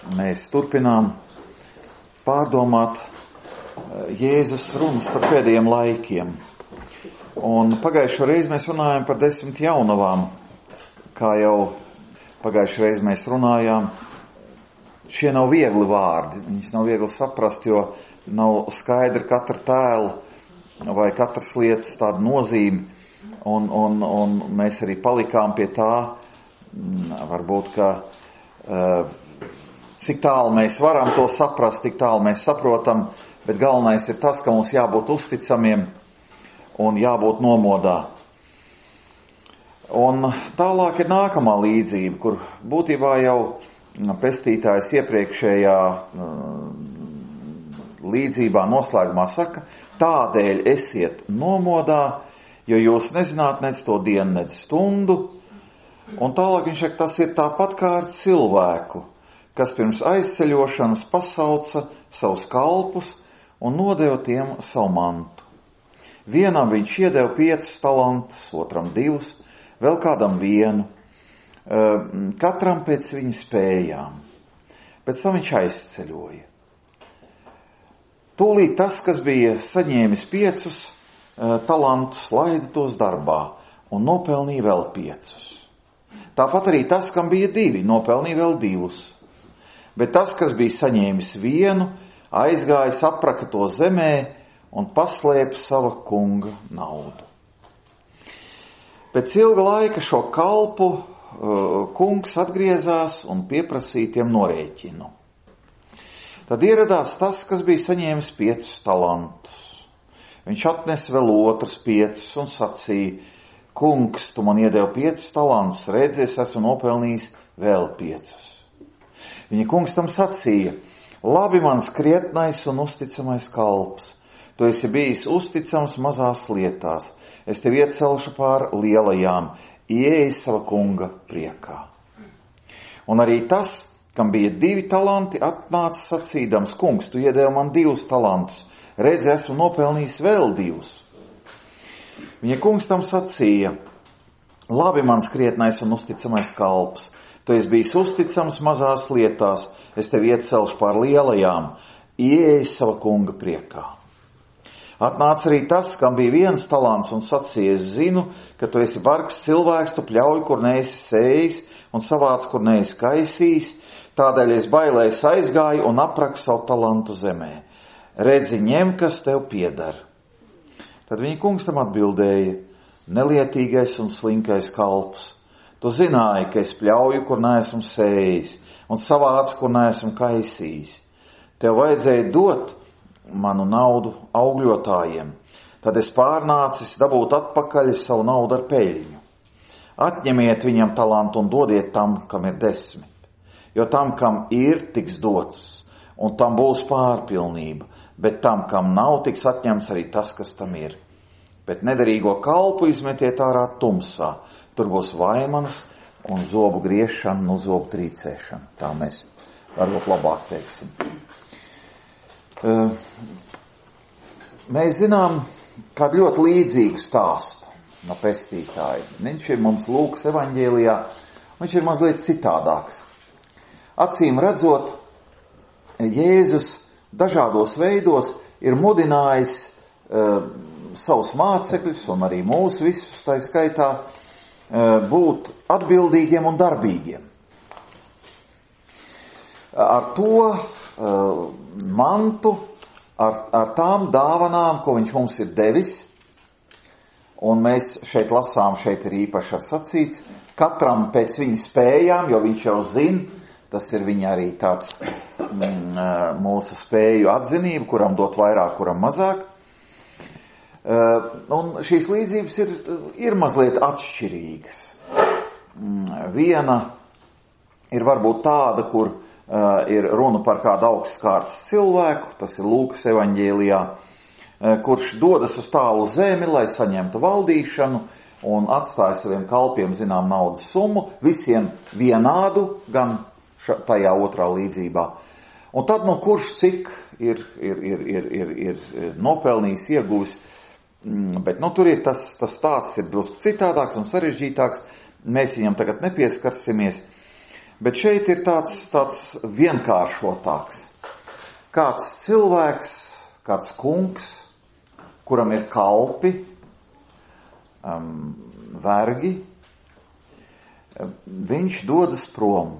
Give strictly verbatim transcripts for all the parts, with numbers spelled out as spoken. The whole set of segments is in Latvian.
Mēs turpinām pārdomāt Jēzus runas par pēdējiem laikiem. Un pagājušo reizi mēs runājām par desmit jaunavām. Kā jau pagājušo reizi mēs runājām, šie nav viegli vārdi. Viņas nav viegli saprast, jo nav skaidra katra tēla vai katras lietas tāda nozīme. Un, un, un mēs arī palikām pie tā, varbūt, ka uh, cik tālu mēs varam to saprast, cik tālu mēs saprotam, bet galvenais ir tas, ka mums jābūt uzticamiem un jābūt nomodā. Un tālāk ir nākamā līdzība, kur būtībā jau pestītājs iepriekšējā līdzībā noslēgumā saka, tādēļ esiet nomodā, jo jūs nezināt nec to dienu, nec stundu. Un tālāk viņš saka, tas ir tāpat kā ar cilvēku, kas pirms aizceļošanas pasauca savus kalpus un nodeva tiem savu mantu. Vienam viņš iedeva piecus talantus, otram divus, vēl kādam vienu, katram pēc viņa spējām. Pēc tam viņš aizceļoja. Tūlīt tas, kas bija saņēmis piecus talantus, laida tos darbā un nopelnīja vēl piecus. Tāpat arī tas, kam bija divi, nopelnīja vēl divus. Bet tas, kas bija saņēmis vienu, aizgāja, apraka to zemē un paslēpa sava kunga naudu. Pēc ilga laika šo kalpu uh, kungs atgriezās un pieprasīja tiem norēķinu. Tad ieradās tas, kas bija saņēmis piecus talantus. Viņš atnesa vēl otrus piecus un sacīja, kungs, tu man iedevi piecus talantus, redzies, esmu nopelnījis vēl piecus. Viņa kungs tam sacīja, labi mans krietnais un uzticamais kalps, tu esi bijis uzticams mazās lietās, es tevi iecelšu pār lielajām, ieej sava kunga priekā. Un arī tas, kam bija divi talanti, atnāca sacīdams, kungs, tu iedevi man divus talantus, redzi, esmu nopelnījis vēl divus. Viņa kungs tam sacīja, labi mans krietnais un uzticamais kalps, tu esi bijis uzticams mazās lietās, es tevi iecelšu pār lielajām, ieej sava kunga priekā. Atnāca arī tas, kam bija viens talants un sacīja, es zinu, ka tu esi bargs cilvēks, tu pļauj, kur neesi sējis un savāc, kur neesi kaisījis, tādēļ es bailēs aizgāju un apraku savu talantu zemē. Redzi, ņem, kas tev pieder. Tad viņa kungs tam atbildēja, nelietīgais un slinkais kalps. Tu zināji, ka es pļauju, kur neesmu sējis, un savāc, kur neesmu kaisījis. Tev vajadzēja dot manu naudu augļotājiem. Tad es pārnācis dabūt atpakaļ savu naudu ar peļņu. Atņemiet viņam talantu un dodiet tam, kam ir desmit. Jo tam, kam ir, tiks dots, un tam būs pārpilnība, bet tam, kam nav, tiks atņemts arī tas, kas tam ir. Bet nederīgo kalpu izmetiet ārā tumsā. Tur būs vaimanas un zobu griešana, no zobu trīcēšana. Tā mēs varbūt labāk teiksim. Mēs zinām kādu ļoti līdzīgu stāstu no pestītāja. Viņš ir mums Lūkas evaņģēlijā, viņš ir mazliet citādāks. Acīm redzot, Jēzus dažādos veidos ir mudinājis uh, savus mācekļus un arī mūs visus tā skaitā būt atbildīgiem un darbīgiem. Ar to uh, mantu, ar, ar tām dāvanām, ko viņš mums ir devis, un mēs šeit lasām, šeit ir īpaši ar sacīts, katram pēc viņa spējām, jo viņš jau zina, tas ir viņa arī tāds mm, mūsu spēju atzinība, kuram dot vairāk, kuram mazāk. Uh, un šīs līdzības ir, ir mazliet atšķirīgas. Mm, viena ir varbūt tāda, kur uh, ir runa par kādu augstkārtas cilvēku, tas ir Lūkas evaņģēlijā, uh, kurš dodas uz tālu zemi, lai saņemtu valdīšanu un atstāja saviem kalpiem zinām naudas summu, visiem vienādu, gan ša, tajā otrā līdzībā. Un tad, nu, kurš cik ir, ir, ir, ir, ir, ir nopelnījis, ieguvis. Bet nu, tur ir tas, tas stāsts ir drusku citādāks un sarežģītāks. Mēs viņam tagad nepieskarsimies. Bet šeit ir tāds, tāds vienkāršotāks. Kāds cilvēks, kāds kungs, kuram ir kalpi, um, vergi, viņš dodas prom.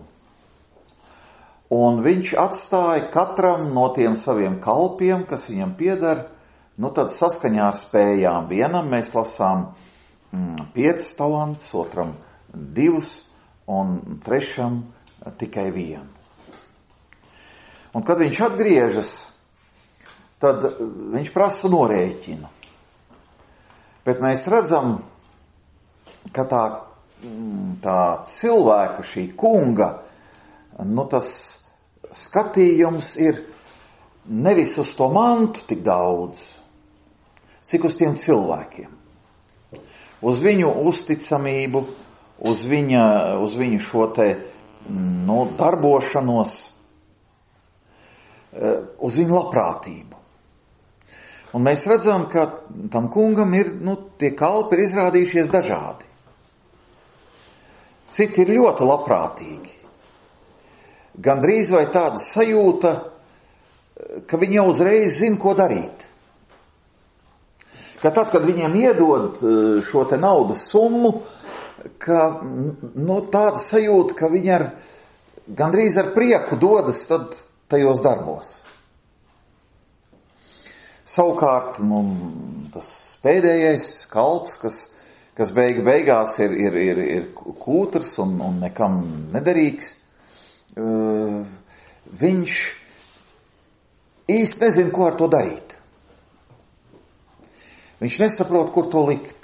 Un viņš atstāja katram no tiem saviem kalpiem, kas viņam pieder, nu tad saskaņā ar spējām. Vienam mēs lasām mm, piecas talantus, otram divus un trešam tikai vienu. Un kad viņš atgriežas, tad viņš prasa norēķinu. Bet mēs redzam, ka tā, tā cilvēka, šī kunga, nu tas skatījums ir nevis uz to mantu tik daudz, cik uz tiem cilvēkiem. Uz viņu uzticamību, uz, viņa, uz viņu šo te nu, darbošanos, uz viņu labprātību. Un mēs redzam, ka tam kungam ir, nu, tie kalpi ir izrādījušies dažādi. Citi ir ļoti labprātīgi. Gandrīz vai tāda sajūta, ka viņi jau uzreiz zina, ko darīt. Ka tad, kad viņiem iedod šo te naudas summu, ka nu, tāda sajūta, ka viņi ar, gandrīz ar prieku dodas tad tajos darbos. Savukārt, nu, tas pēdējais kalps, kas, kas beiga beigās ir, ir, ir, ir kūtrs un, un nekam nederīgs, Uh, viņš īsti nezina, ko ar to darīt. Viņš nesaprot, kur to likt.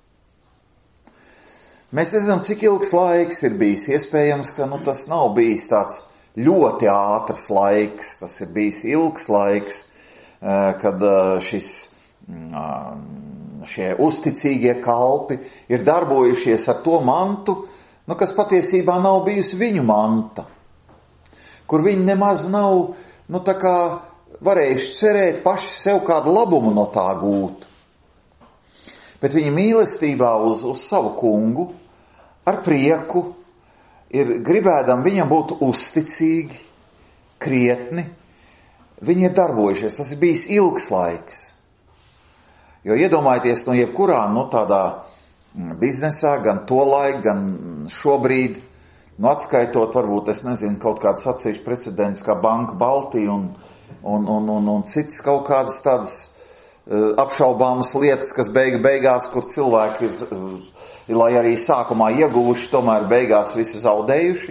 Mēs nezinām, cik ilgs laiks ir bijis. Iespējams, ka nu, tas nav bijis tāds ļoti ātrs laiks. Tas ir bijis ilgs laiks, uh, kad uh, šis, uh, šie uzticīgie kalpi ir darbojušies ar to mantu, nu, kas patiesībā nav bijusi viņu manta. Kur viņi nemaz nav, nu tā kā varējuši cerēt paši sev kādu labumu no tā gūt. Bet viņi mīlestībā uz, uz savu kungu, ar prieku, ir gribēdam viņam būt uzticīgi, krietni, viņi ir darbojušies. Tas ir bijis ilgs laiks. Jo iedomājieties, no jebkurā, nu tādā biznesā, gan to laiku, gan šobrīd, nu, atskaitot, varbūt, es nezinu, kaut kādas atsevišķas precedents, kā Banka Baltija un, un, un, un, un cits kaut kādas tādas uh, apšaubāmas lietas, kas beiga beigās, kur cilvēki ir, uh, lai arī sākumā ieguvuši, tomēr beigās visi zaudējuši.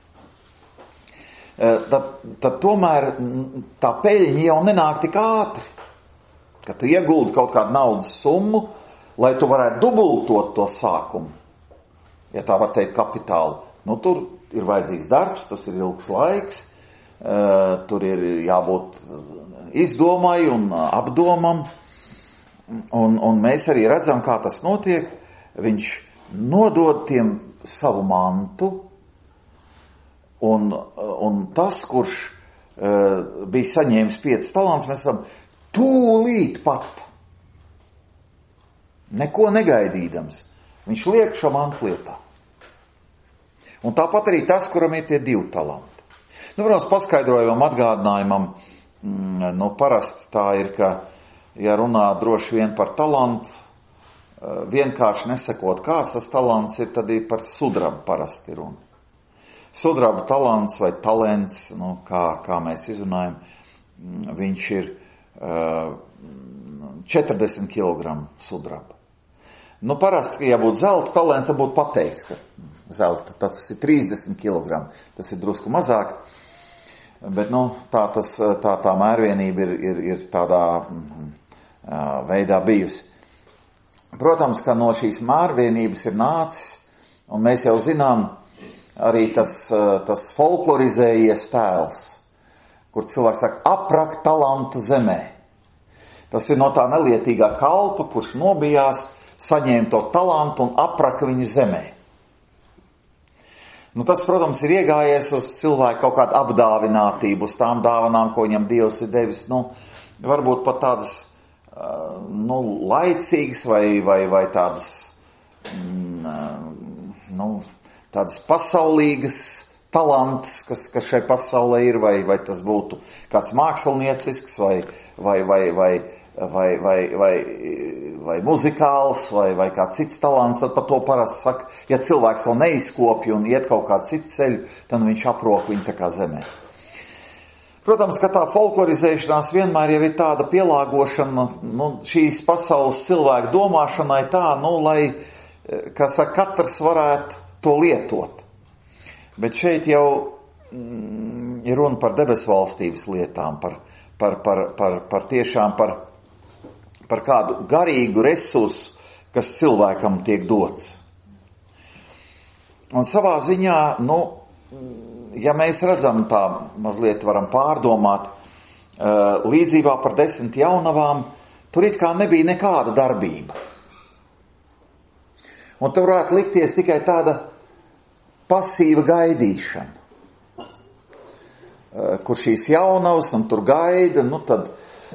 Uh, tad, tad tomēr tā peļņa jau nenāk tik ātri, ka tu ieguldi kaut kādu naudas summu, lai tu varētu dubultot to sākumu, ja tā var teikt, kapitālu. Nu, tur ir vajadzīgs darbs, tas ir ilgs laiks, uh, tur ir jābūt izdomai un apdomam, un, un mēs arī redzam, kā tas notiek. Viņš nodod tiem savu mantu, un, un tas, kurš uh, bija saņēmis piecas talantus, mēs esam tūlīt pat, neko negaidīdams, viņš liek šo mantu lietā. Un tāpat arī tas, kuram ir tie divi talanti. Nu, protams, paskaidrojumam, atgādinājumam, mm, nu, parasti tā ir, ka, ja runā droši vien par talantu, vienkārši nesakot, kāds tas talants ir, tad ir par sudrabu parasti runa. Sudraba talants vai talents, nu, kā, kā mēs izrunājam, viņš ir uh, četrdesmit kilogramu sudraba. Nu, parasti, ja būtu zelta talents, tad būtu pateikts, ka zelta, tas ir trīsdesmit kilogramu, tas ir drusku mazāk, bet, nu, tā, tas, tā, tā mērvienība ir, ir, ir tādā mm, veidā bijusi. Protams, ka no šīs mērvienības ir nācis, un mēs jau zinām arī tas, tas folklorizējies tēls, kur cilvēks saka, aprakt talantu zemē. Tas ir no tā nelietīgā kalpa, kurš nobijās, saņēma to talantu un apraka viņu zemē. Nu, tas, protams, ir iegājies uz cilvēku kaut kādu apdāvinātību, uz tām dāvanām, ko viņam Dievs ir devis, nu, varbūt pat tādas, nu, laicīgas vai, vai, vai tādas, nu, tādas pasaulīgas talants, kas, kas šai pasaulē ir, vai, vai tas būtu kāds māksliniecisks, vai, vai, vai, vai, vai, vai, vai, vai muzikāls, vai, vai kāds cits talants, tad par to parasti saka, ja cilvēks to neizkopja un iet kaut kādu citu ceļu, tad viņš aprok viņu tā kā zemē. Protams, ka tā folklorizēšanās vienmēr jau ir tāda pielāgošana, nu, šīs pasaules cilvēku domāšanai tā, nu, lai, kā saka, katrs varētu to lietot. Bet šeit jau mm, ir runa par debesvalstības lietām, par, par, par, par, par tiešām par, par kādu garīgu resursu, kas cilvēkam tiek dots. Un savā ziņā, nu, ja mēs redzam tā, mazliet varam pārdomāt, līdzībā par desmit jaunavām, tur it kā nebija nekāda darbība. Un tur varētu likties tikai tāda pasīva gaidīšana, kur šīs jaunavas un tur gaida, nu tad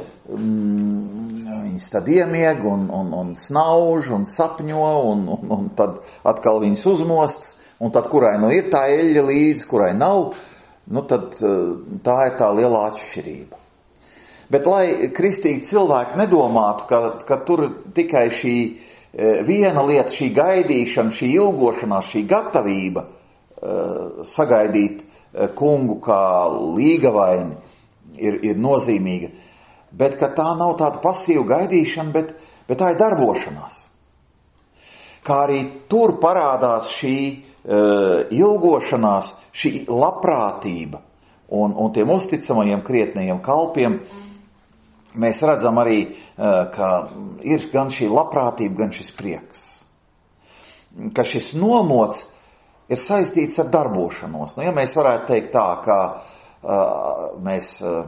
mm, viņas tad iemieg un, un, un snauž un sapņo un, un, un tad atkal viņas uzmost. Un tad, kurai nu ir tā eļļa līdzi, kurai nav, nu tad tā ir tā lielā atšķirība. Bet lai kristīgi cilvēki nedomātu, ka, ka tur tikai šī viena lieta, šī gaidīšana, šī ilgošanās, šī gatavība sagaidīt kungu kā līgavaini ir, ir nozīmīga, bet ka tā nav tāda pasīva gaidīšana, bet, bet tā ir darbošanās. Kā arī tur parādās šī ilgošanās, šī labprātība un, un tiem uzticamajiem krietnajiem kalpiem, mēs redzam arī, ka ir gan šī labprātība, gan šis prieks. Ka šis nomods ir saistīts ar darbošanos. Nu, ja mēs varētu teikt tā, ka uh, mēs uh,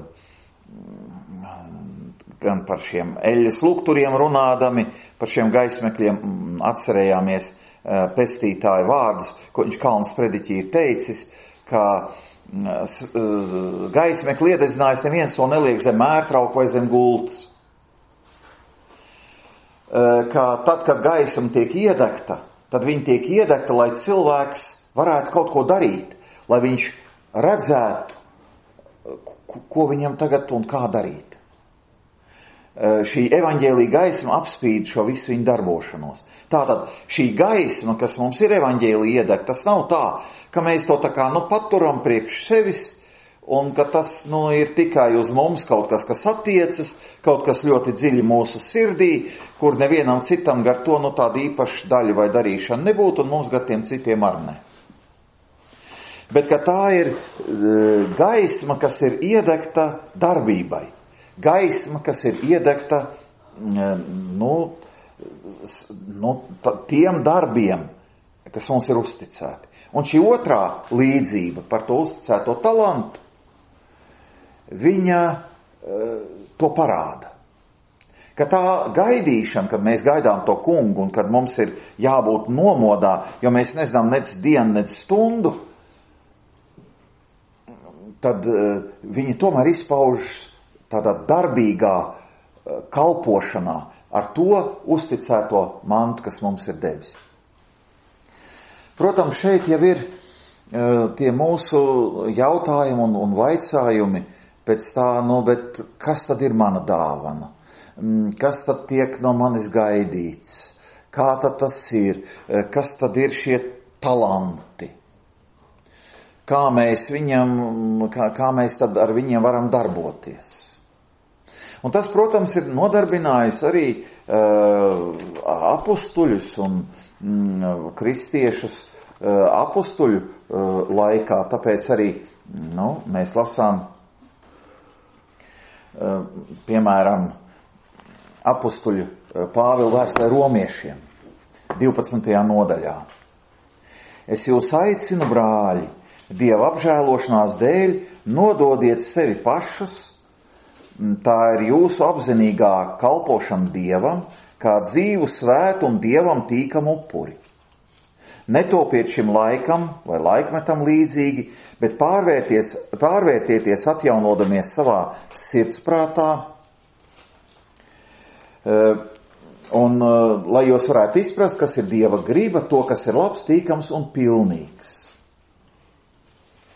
gan par šiem eļļas lukturiem runādami, par šiem gaismekļiem atcerējāmies pestītāju vārdus, ko viņš Kalnas prediķī ir teicis, ka gaismekli iededzinājis neviens to neliek zem mērtrauku vai zem gultas. Ka tad, kad gaisma tiek iedegta, tad viņa tiek iedegta, lai cilvēks varētu kaut ko darīt, lai viņš redzētu, ko viņam tagad un kā darīt. Šī evaņģēlija gaisma apspīd šo visu viņu darbošanos. Tātad šī gaisma, kas mums ir evaņģēlija iedegta, tas nav tā, ka mēs to tā kā nu paturam priekš sevis un ka tas nu ir tikai uz mums kaut kas, kas attiecas, kaut kas ļoti dziļi mūsu sirdī, kur nevienam citam gar to nu tāda īpaša daļa vai darīšana nebūtu un mums gar tiem citiem ar ne. Bet ka tā ir gaisma, kas ir iedegta darbībai. Gaisma, kas ir iedegta nu, nu, tiem darbiem, kas mums ir uzticēti. Un šī otrā līdzība par to uzticēto talantu, viņa to parāda. Ka tā gaidīšana, kad mēs gaidām to kungu un kad mums ir jābūt nomodā, jo mēs nezinām nec dienu, nec stundu, tad viņi tomēr izpaužas tādā darbīgā kalpošanā ar to uzticēto mantu, kas mums ir devis. Protams, šeit jau ir tie mūsu jautājumi un, un vaicājumi pēc tā, nu, bet kas tad ir mana dāvana? Kas tad tiek no manis gaidīts? Kā tad tas ir? Kas tad ir šie talanti? Kā mēs viņam, kā, kā mēs tad ar viņiem varam darboties? Un tas, protams, ir nodarbinājis arī uh, apustuļus un mm, kristiešus uh, apustuļu uh, laikā. Tāpēc arī nu, mēs lasām, uh, piemēram, apustuļu uh, Pāvila vēstulē romiešiem, divpadsmitajā nodaļā. Es jūs aicinu, brāļi, Dieva apžēlošanās dēļ, nododiet sevi pašus. Tā ir jūsu apzinīgā kalpošana Dievam, kā dzīvu, svētu un Dievam tīkamu upuri. Netopiet šim laikam vai laikmetam līdzīgi, bet pārvērtieties atjaunodamies savā sirdsprātā, un lai jūs varētu izprast, kas ir Dieva griba, to, kas ir labs, tīkams un pilnīgs.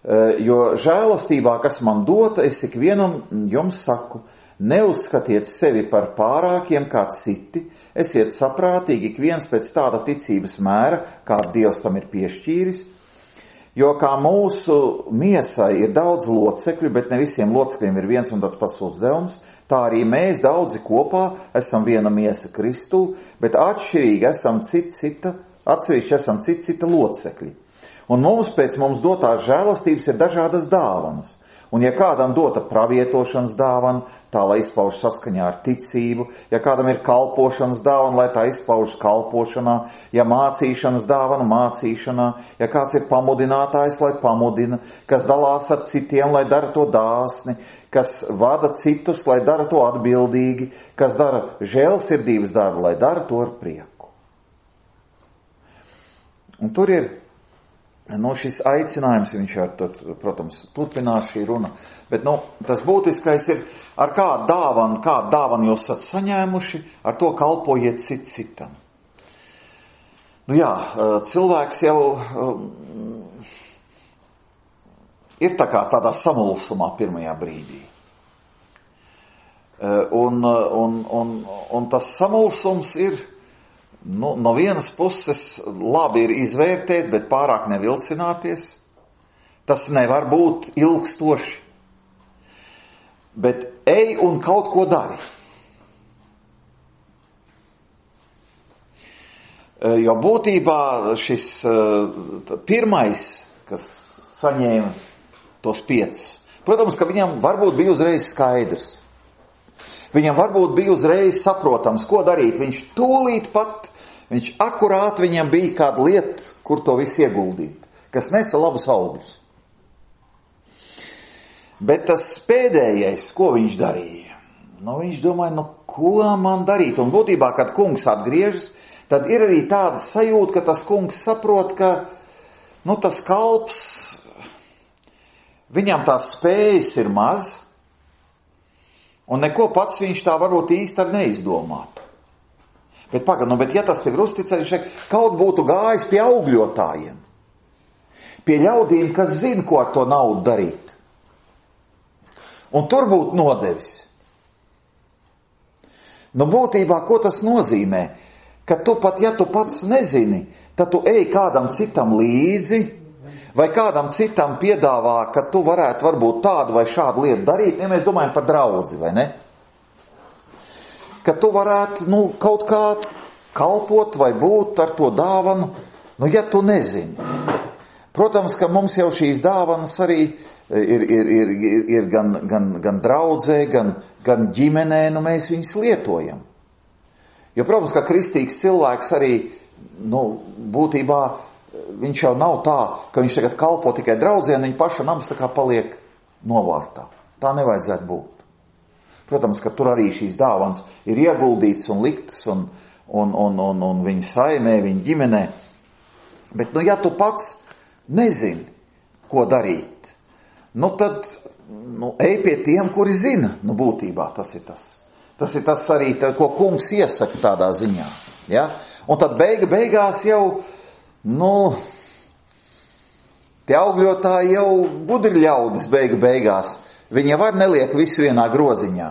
Jo žēlastībā, kas man dota, es ikvienam jums saku, neuzskatiet sevi par pārākiem kā citi, esiet saprātīgi ik viens pēc tāda ticības mēra, kāda Dievs tam ir piešķīris, jo kā mūsu miesai ir daudz locekļu, bet ne visiem locekļiem ir viens un tāds pats uzdevums, tā arī mēs daudzi kopā esam viena miesa Kristū, bet atšķirīgi esam cita, cita, atsevišķi esam cita, cita locekļi. Un mums pēc mums dotās žēlastības ir dažādas dāvanas. Un ja kādam dota pravietošanas dāvana, tā lai izpauž saskaņā ar ticību, ja kādam ir kalpošanas dāvana, lai tā izpauž kalpošanā, ja mācīšanas dāvana mācīšanā, ja kāds ir pamudinātājs, lai pamudina, kas dalās ar citiem, lai dara to dāsni, kas vada citus, lai dara to atbildīgi, kas dara žēlsirdības darbu, lai dara to ar prieku. Un tur ir Nu, šis aicinājums, viņš ar, tad, protams, turpinās šī runa, bet, nu, tas būtiskais ir, ar kādu dāvanu, kādu dāvanu jūs esat saņēmuši, ar to kalpojiet cit citam. Nu jā, cilvēks jau um, ir tā kā tādā samulsumā pirmajā brīdī. Un, un, un, un tas samulsums ir, Nu, no vienas puses labi ir izvērtēt, bet pārāk nevilcināties. Tas nevar būt ilgstoši. Bet ej un kaut ko dari. Jo būtībā šis pirmais, kas saņēma tos piecus, protams, ka viņam varbūt bija uzreiz skaidrs. Viņam varbūt bija uzreiz saprotams, ko darīt. Viņš tūlīt pat Viņš akurāt viņam bija kāda lieta, kur to visu ieguldīt, kas nesa labus augļus. Bet tas pēdējais, ko viņš darīja? Nu, viņš domāja, nu, ko man darīt? Un būtībā, kad kungs atgriežas, tad ir arī tāda sajūta, ka tas kungs saprot, ka, nu, tas kalps, viņam tās spējas ir maz, un neko pats viņš tā varbūt īsti ar neizdomātu. Bet pagad, nu, bet ja tas tev ir uzticēts, kaut būtu gājis pie augļotājiem, pie ļaudīm, kas zina, ko ar to naudu darīt. Un tur būtu nodevis. Nu, būtībā, ko tas nozīmē? Ka tu pat, ja tu pats nezini, tad tu ej kādam citam līdzi, vai kādam citam piedāvā, ka tu varētu varbūt tādu vai šādu lietu darīt, ja mēs domājam par draudzi, vai ne? Ka tu varētu, nu, kaut kā kalpot vai būt ar to dāvanu, nu, ja tu nezini. Protams, ka mums jau šīs dāvanas arī ir, ir, ir, ir, ir gan, gan, gan draudzē, gan, gan ģimenē, nu, mēs viņus lietojam. Jo, protams, ka kristīgs cilvēks arī, nu, būtībā, viņš jau nav tā, ka viņš tagad kalpo tikai draudzē, un viņa paša nams tā kā paliek novārtā. Tā nevajadzētu būt. Protams, ka tur arī šīs dāvanas ir ieguldītas un liktas un, un, un, un, un viņa saimē, viņa ģimenē. Bet, nu, ja tu pats nezini, ko darīt, nu, tad, nu, ej pie tiem, kuri zina, nu, būtībā tas ir tas. Tas ir tas arī, tā, ko kungs iesaka tādā ziņā, ja? Un tad beiga beigās jau, nu, tie augļotāji jau gudri ļaudis beiga beigās. Viņi var neliek visu vienā groziņā.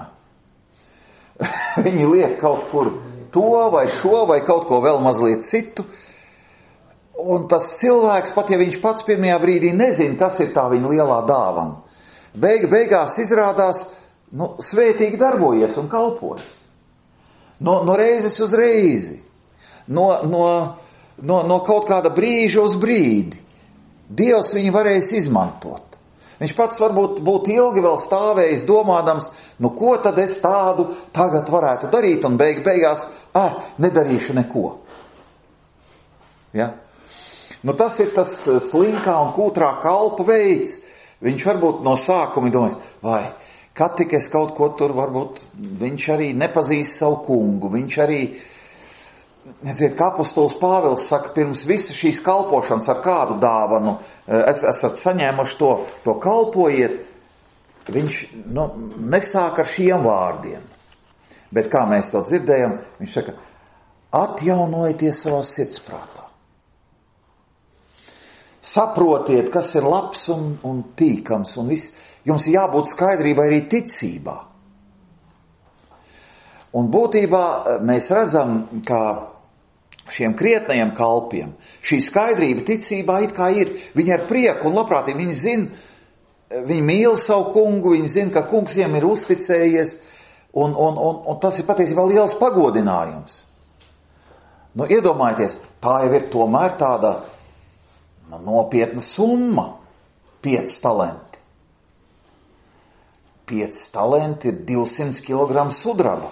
Viņi liek kaut kur to vai šo vai kaut ko vēl mazliet citu. Un tas cilvēks, pat ja viņš pats pirmajā brīdī nezina, kas ir tā viņa lielā dāvana, beiga beigās izrādās, nu, svētīgi darbojies un kalpojas. No, no reizes uz reizi. No, no, no, no kaut kāda brīža uz brīdi. Dievs viņu varēs izmantot. Viņš pats varbūt būtu ilgi vēl stāvējis domādams, nu ko tad es tādu tagad varētu darīt, un beig beigās, ah, nedarīšu neko. Ja? Nu tas ir tas slinkā un kūtrā kalpa veids. Viņš varbūt no sākuma domās, vai, kad tik es kaut ko tur varbūt, viņš arī nepazīst savu kungu, viņš arī, nedziet, kā apostols Pāvils saka, pirms visa šīs kalpošanas ar kādu dāvanu, es, esat saņēmuši to, to kalpojiet, viņš, nu, nesāk ar šiem vārdiem. Bet kā mēs to dzirdējam, viņš saka, atjaunojieties savā sirdsprātā. saprotiet, kas ir labs un, un tīkams, un viss. Jums ir jābūt skaidrībai arī ticībā. Un būtībā mēs redzam, ka šiem krietnajiem kalpiem šī skaidrība ticībā it kā ir. Viņi ar prieku un labprātību, viņi zina, viņi mīl savu kungu, viņi zina, ka kungs viņiem ir uzticējies, un, un, un, un tas ir patiesībā liels pagodinājums. Nu, iedomājieties, tā jau ir tomēr tāda nu, nopietna summa, pieci talenti. Pieci talenti ir divsimt kilogramu sudraba.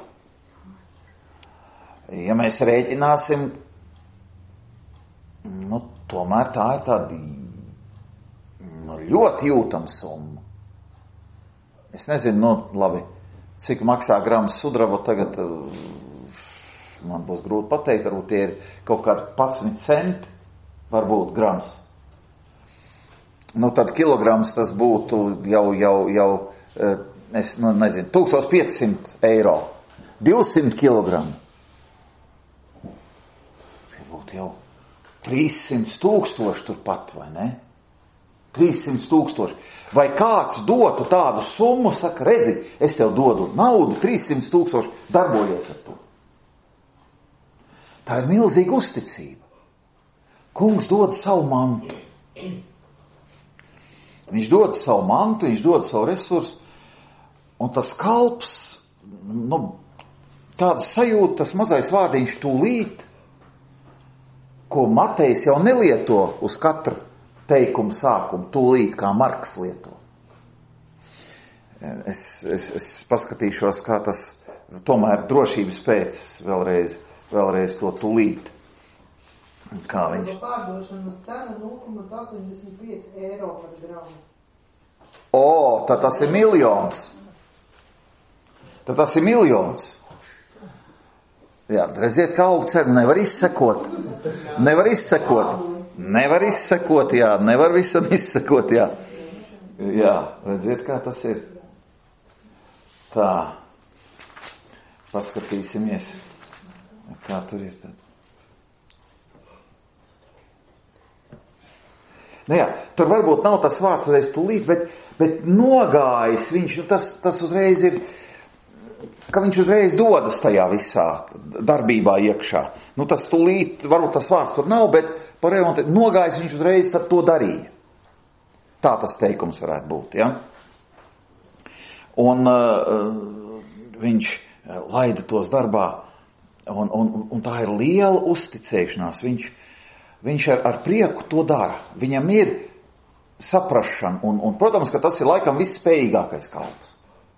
Ja mēs rēķināsim, nu, tomēr tā ir tāda nu, ļoti jūtama summa. Es nezinu, nu, labi, cik maksā grams sudraba tagad, man būs grūti pateikt, varbūt tie ir kaut kādi padsmit centi, varbūt grams. Nu, tad kilograms tas būtu jau, jau, jau, es nu, nezinu, tūkstoš piecsimt eiro. divsimt kilogramu. Jau trīssimt tūkstoši turpat, vai ne? trīssimt tūkstoši. Vai kāds dotu tādu summu, saka, redzi, es tev dodu naudu, trīssimt tūkstoši, darbojies ar to. Tā ir milzīga uzticība. Kungs dod savu mantu. Viņš dod savu mantu, viņš dod savu resursu, un tas kalps, nu, tāda sajūta, tas mazais vārdiņš tūlīt, ko Matejs jau nelieto uz katru teikumu sākumu, tūlīt, kā Marks lieto. Es, es, es paskatīšos, kā tas tomēr drošības pēc vēlreiz, vēlreiz to tūlīt. Kā viņš? Pārdošanas cena nulle komats astoņdesmit pieci eiro par gramu. O, tad tas ir miljons. Tad tas ir miljons. Jā, redziet, kā aug cena, nevar izsekot. Nevar izsekot. Nevar izsekot, jā, nevar visam izsekot, jā. Jā, redziet, kā tas ir. Tā. Paskatīsimies, kā tur ir tad. Nu jā, tur varbūt nav tas vārds uzreiz tūlīt, bet, bet nogājis viņš, tas, tas uzreiz ir, ka viņš uzreiz dodas tajā visā darbībā iekšā. Nu, tas tūlīt, varbūt tas vārds tur nav, bet par remontu nogājis viņš uzreiz ar to darīja. Tā tas teikums varētu būt, ja? Un uh, viņš laida tos darbā, un, un, un tā ir liela uzticēšanās. Viņš, viņš ar, ar prieku to dara. Viņam ir saprašana, un, un, protams, ka tas ir laikam visspējīgākais kalps.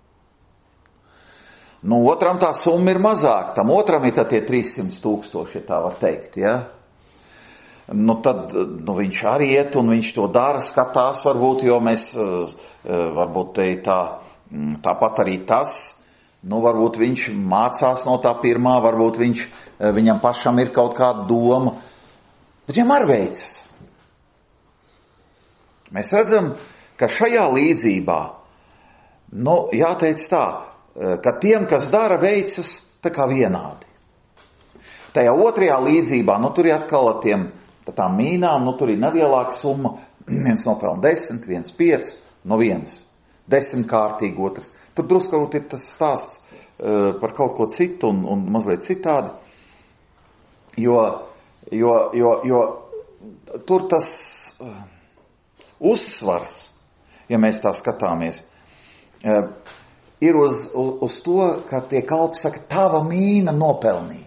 Nu, otram tā summa ir mazāk, tam otram ir tad tie trīssimt tūkstoši, ja tā var teikt, ja? Nu, tad nu, viņš arī iet un viņš to dara, skatās varbūt, jo mēs varbūt te tā, tāpat arī tas, nu, varbūt viņš mācās no tā pirmā, varbūt viņš, viņam pašam ir kaut kāda doma, bet viņam arī veicas. Mēs redzam, ka šajā līdzībā, nu, jāteic tā, ka tiem, kas dara, veicas tā kā vienādi. Tajā otrajā līdzībā, nu tur ir atkal ar tiem tām mīnām, nu tur ir nelielāka summa, viens nopelna desmit, viens pieci, no viens. Desmit kārtīgi otrs. Tur drusku varbūt ir tas stāsts uh, par kaut ko citu un, un mazliet citādi, jo, jo, jo, jo tur tas uh, uzsvars, ja mēs tā skatāmies, uh, ir uz, uz, uz to, ka tie kalpi saka, tava mīna nopelnīja.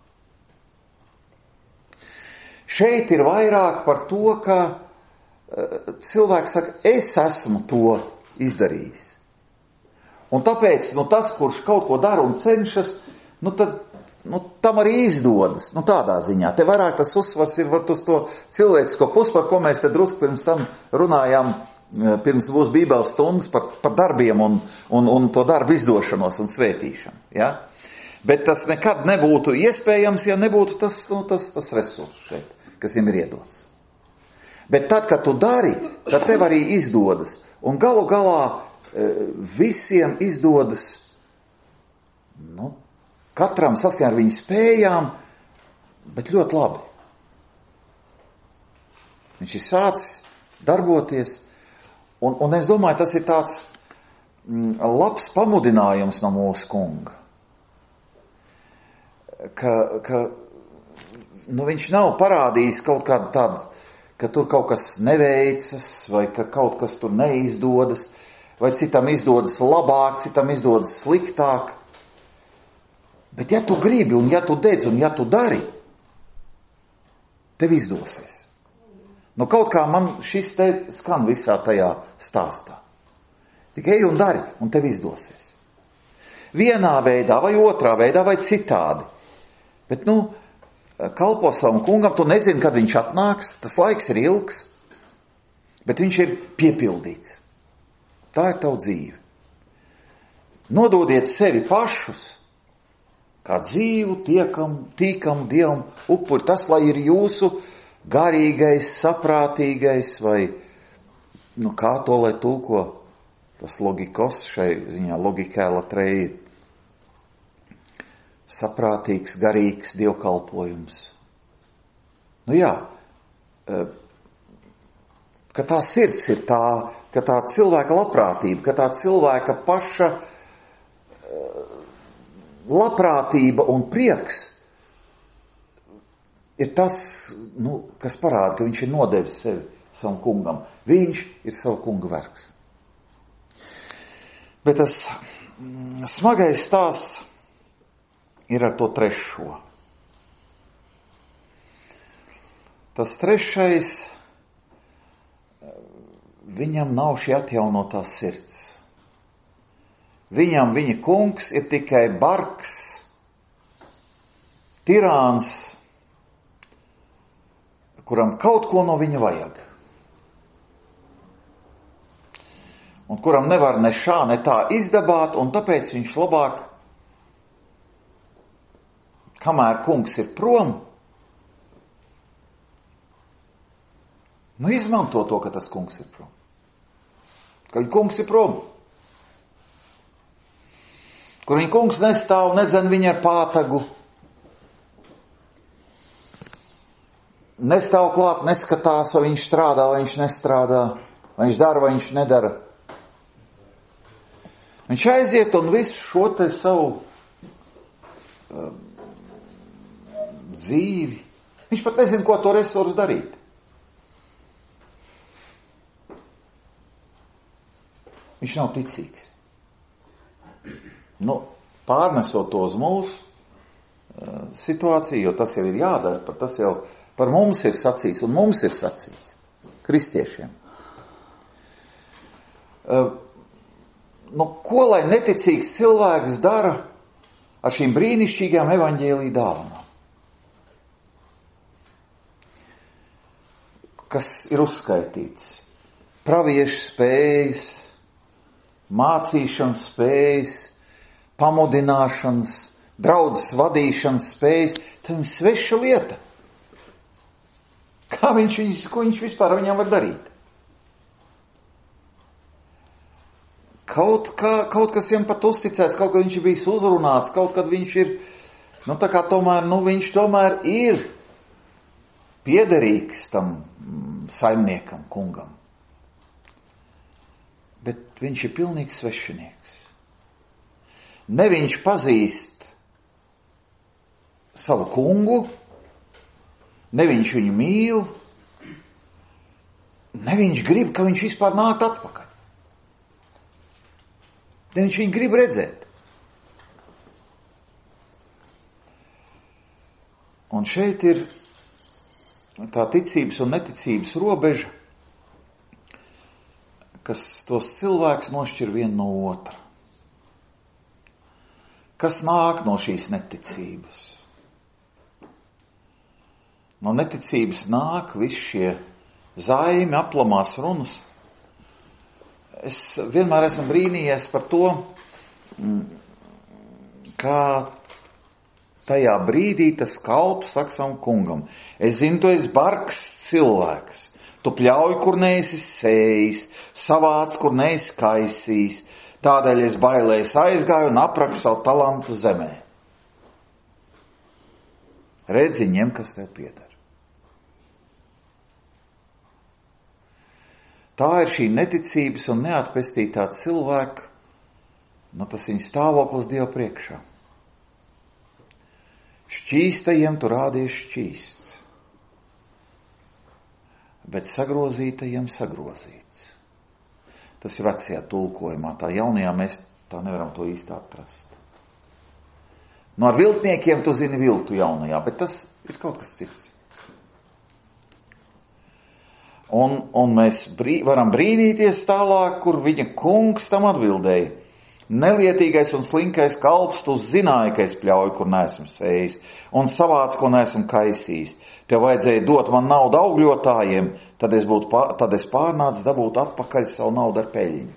Šeit ir vairāk par to, ka uh, cilvēks saka, es esmu to izdarījis. Un tāpēc, nu tas, kurš kaut ko dara un cenšas, nu tad, nu tam arī izdodas, nu tādā ziņā. Te vairāk tas uzsvars ir var uz to cilvēcisko pusi, par ko mēs te drusku pirms tam runājām, pirms būs bībeles stundas par, par darbiem un, un, un to darbu izdošanos un svētīšanu. Ja? Bet tas nekad nebūtu iespējams, ja nebūtu tas, nu, tas, tas resurs šeit, kas viņam ir iedots. Bet tad, kad tu dari, tad tev arī izdodas. Un galu galā visiem izdodas, nu, katram saskaņā ar viņu spējām, bet ļoti labi. Viņš ir sācis darboties, un, un es domāju, tas ir tāds mm, labs pamudinājums no mūsu kunga. Ka, ka nu, viņš nav parādījis kaut kādu tādu, ka tur kaut kas neveicas, vai ka kaut kas tur neizdodas, vai citam izdodas labāk, citam izdodas sliktāk. Bet ja tu gribi, un ja tu dedz, un ja tu dari, tev izdosies. Nu kaut kā man šis te skan visā tajā stāstā. Tikai ej un dari, un tev izdosies. Vienā veidā, vai otrā veidā, vai citādi. Bet, nu, kalpo savam kungam, tu nezini, kad viņš atnāks, tas laiks ir ilgs, bet viņš ir piepildīts. Tā ir tava dzīve. Nododiet sevi pašus, kā dzīvu, tiekam, tīkam Dievam upuri. Tas, lai ir jūsu garīgais, saprātīgais, vai, nu, kā to, lai tulko tas logikos šai ziņā, logikēla treji. Saprātīgs, garīgs dievkalpojums. Nu jā, ka tā sirds ir tā, ka tā cilvēka labprātība, ka tā cilvēka paša labprātība un prieks ir tas, nu, kas parāda, ka viņš ir nodevis sevi savam kungam. Viņš ir savu kunga vergs. Bet tas smagais stāsts ir ar to trešo. Tas trešais, viņam nav šī atjaunotā sirds. Viņam viņa kungs ir tikai bargs, tirāns, kuram kaut ko no viņa vajag. Un kuram nevar ne šā, ne tā izdabāt, un tāpēc viņš labāk, kamēr kungs ir prom, nu izmanto to, ka tas kungs ir prom. Ka viņa kungs ir prom. Kur viņa kungs nestāv, nedzen viņa ar pātagu. Nestāv klāt, neskatās, vai viņš strādā, vai viņš nestrādā, vai viņš dara, vai viņš nedara. Viņš aiziet un visu šo te savu um, dzīvi. Viņš pat nezina, ko to resursu darīt. Viņš nav ticīgs. Nu, pārnesot to uz mūsu uh, situāciju, jo tas jau ir jādara, par tas jau par mums ir sacīts, un mums ir sacīts, kristiešiem. Uh, nu, ko lai neticīgs cilvēks dara ar šīm brīnišķīgām evaņģēlī dāvanām? Kas ir uzskaitīts? Praviešu spējas, mācīšanas spējas, pamudināšanas, draudzes vadīšanas spējas. Tā ir sveša lieta. Kā viņš, viņš, ko viņš vispār viņam var darīt? Kaut, kā, kaut kas viņam pat uzticēts, kaut kad viņš ir bijis uzrunāts, kaut kad viņš ir, nu tā kā tomēr, nu viņš tomēr ir piederīgs tam saimniekam, kungam. Bet viņš ir pilnīgs svešinieks. Ne viņš pazīst savu kungu, ne viņš viņu mīl, ne viņš grib, ka viņš vispār nākt atpakaļ. Ne viņš viņu grib redzēt. Un šeit ir tā ticības un neticības robeža, kas tos cilvēks nošķir vienu no otra. Kas nāk no šīs neticības? No neticības nāk visi šie zaimi, aplamās runas. Es vienmēr esmu brīnījies par to, kā tajā brīdī tas kalps saka savam kungam: es zinu, tu esi bargs cilvēks, tu pļauj, kur neesi sējis, savāc, kur neesi kaisījis, tādēļ es bailēs aizgāju un apraku savu talantu zemē. Redzi, ņem, kas tev pieder. Tā ir šī neticības un neatpestītā cilvēka, nu tas viņa stāvoklis Dieva priekšā. Šķīstajiem tu rādies šķīsts, bet sagrozītajiem sagrozīts. Tas ir vecajā tulkojumā, tā jaunajā mēs tā nevaram to īsti atrast. Nu ar viltniekiem tu zini viltu jaunajā, bet tas ir kaut kas cits. Un, un mēs brī, varam brīdīties tālāk, kur viņa kungs tam atbildēja. Nelietīgais un slinkais kalps, tu zināji, ka es pļauju, kur neesmu sējis, un savāc, ko neesmu kaisījis. Tev vajadzēja dot man naudu augļotājiem, tad es, būtu, tad es pārnācu dabūt atpakaļ savu naudu ar peļņu.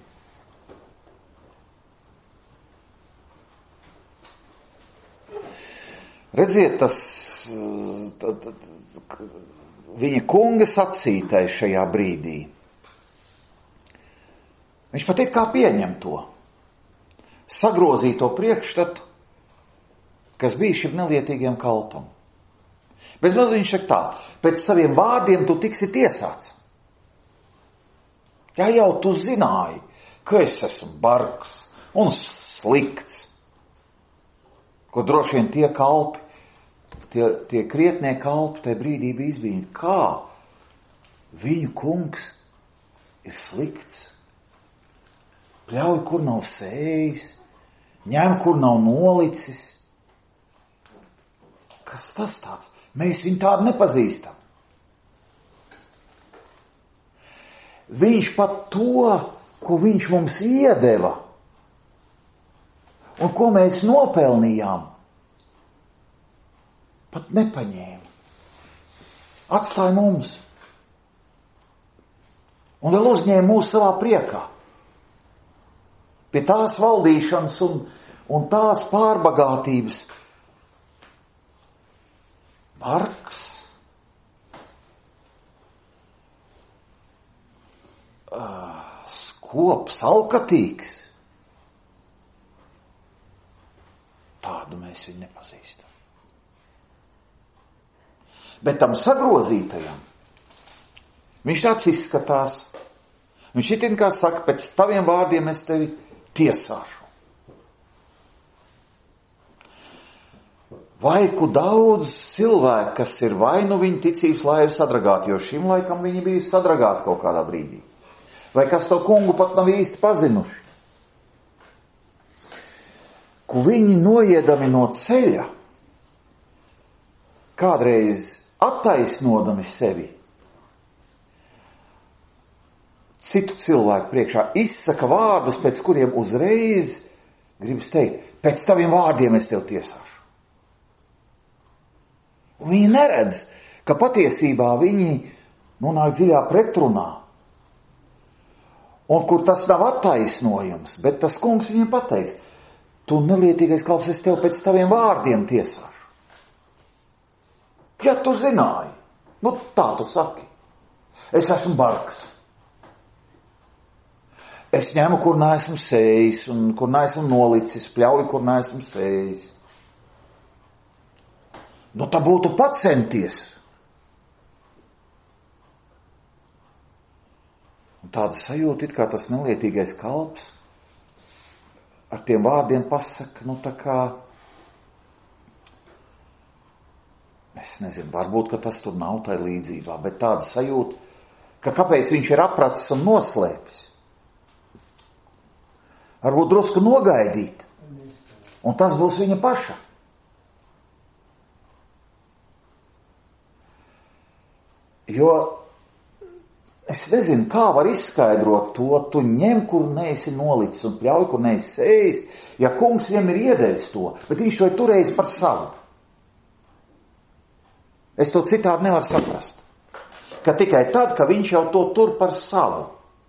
Redziet, tas tad, tad, viņa kunga sacītais šajā brīdī. Viņš pat it kā pieņem to. Sagrozīto priekšstatu, kas bija šim nelietīgiem kalpam. Bez maz viņš saka tā, pēc saviem vārdiem tu tiksi tiesāts. Jā, jau tu zināji, ka es esmu bargs un slikts. Ko droši vien tie kalpi, tie, tie krietnie kalpi, tajā brīdī bija izbīņi. Kā viņu kungs ir slikts? Pļauj, kur nav sējis, ņem, kur nav nolicis. Kas tas tāds? Mēs viņu tādu nepazīstam. Viņš pat to, ko viņš mums iedeva, un ko mēs nopelnījām, pat nepaņēma. Atstāja mums. Un vēl uzņēma mūs savā priekā. Pie tās valdīšanas un, un tās pārbagātības. Bargs, uh, skops, alkatīgs. Tādu mēs viņu nepazīstam. Bet tam sagrozītajam viņš tāds izskatās. Viņš itin kā saka, pēc taviem vārdiem es tevi tiesāšu. Vaiku daudz cilvēku, kas ir vai nu viņa ticības laivi sadragāti, jo šim laikam viņi bija sadragāti kaut kādā brīdī. Vai kas to kungu pat nav īsti pazinuši. Ku viņi noiedami no ceļa, kādreiz attaisnodami sevi, citu cilvēku priekšā izsaka vārdus, pēc kuriem uzreiz gribas teikt, pēc taviem vārdiem es tev tiesāšu. Un viņi neredz, ka patiesībā viņi nonāk dziļā pretrunā. Un kur tas nav attaisnojums, bet tas kungs viņiem pateiks, tu nelietīgais kalps, es tev pēc taviem vārdiem tiesāšu. Ja tu zināji, nu tā tu saki, es esmu bargs. Es ņemu, kur neesmu sējis un kur neesmu nolicis, pļauju, kur neesmu sējis. Nu, tā būtu pacenties. Un tāda sajūta, it kā tas nelietīgais kalps ar tiem vārdiem pasaka, nu tā kā, es nezinu, varbūt, ka tas tur nav tai līdzībā, bet tāda sajūta, ka kāpēc viņš ir apratis un noslēpis. Varbūt drusku nogaidīt. Un tas būs viņa paša. Jo es nezinu, kā var izskaidrot to, tu ņem, kur neesi nolicis un pļauj, kur neesi sējis, ja kungs viņam ir iedevis to, bet viņš to ir turējis par savu. Es to citādi nevaru saprast. Ka tikai tad, ka viņš jau to tur par savu.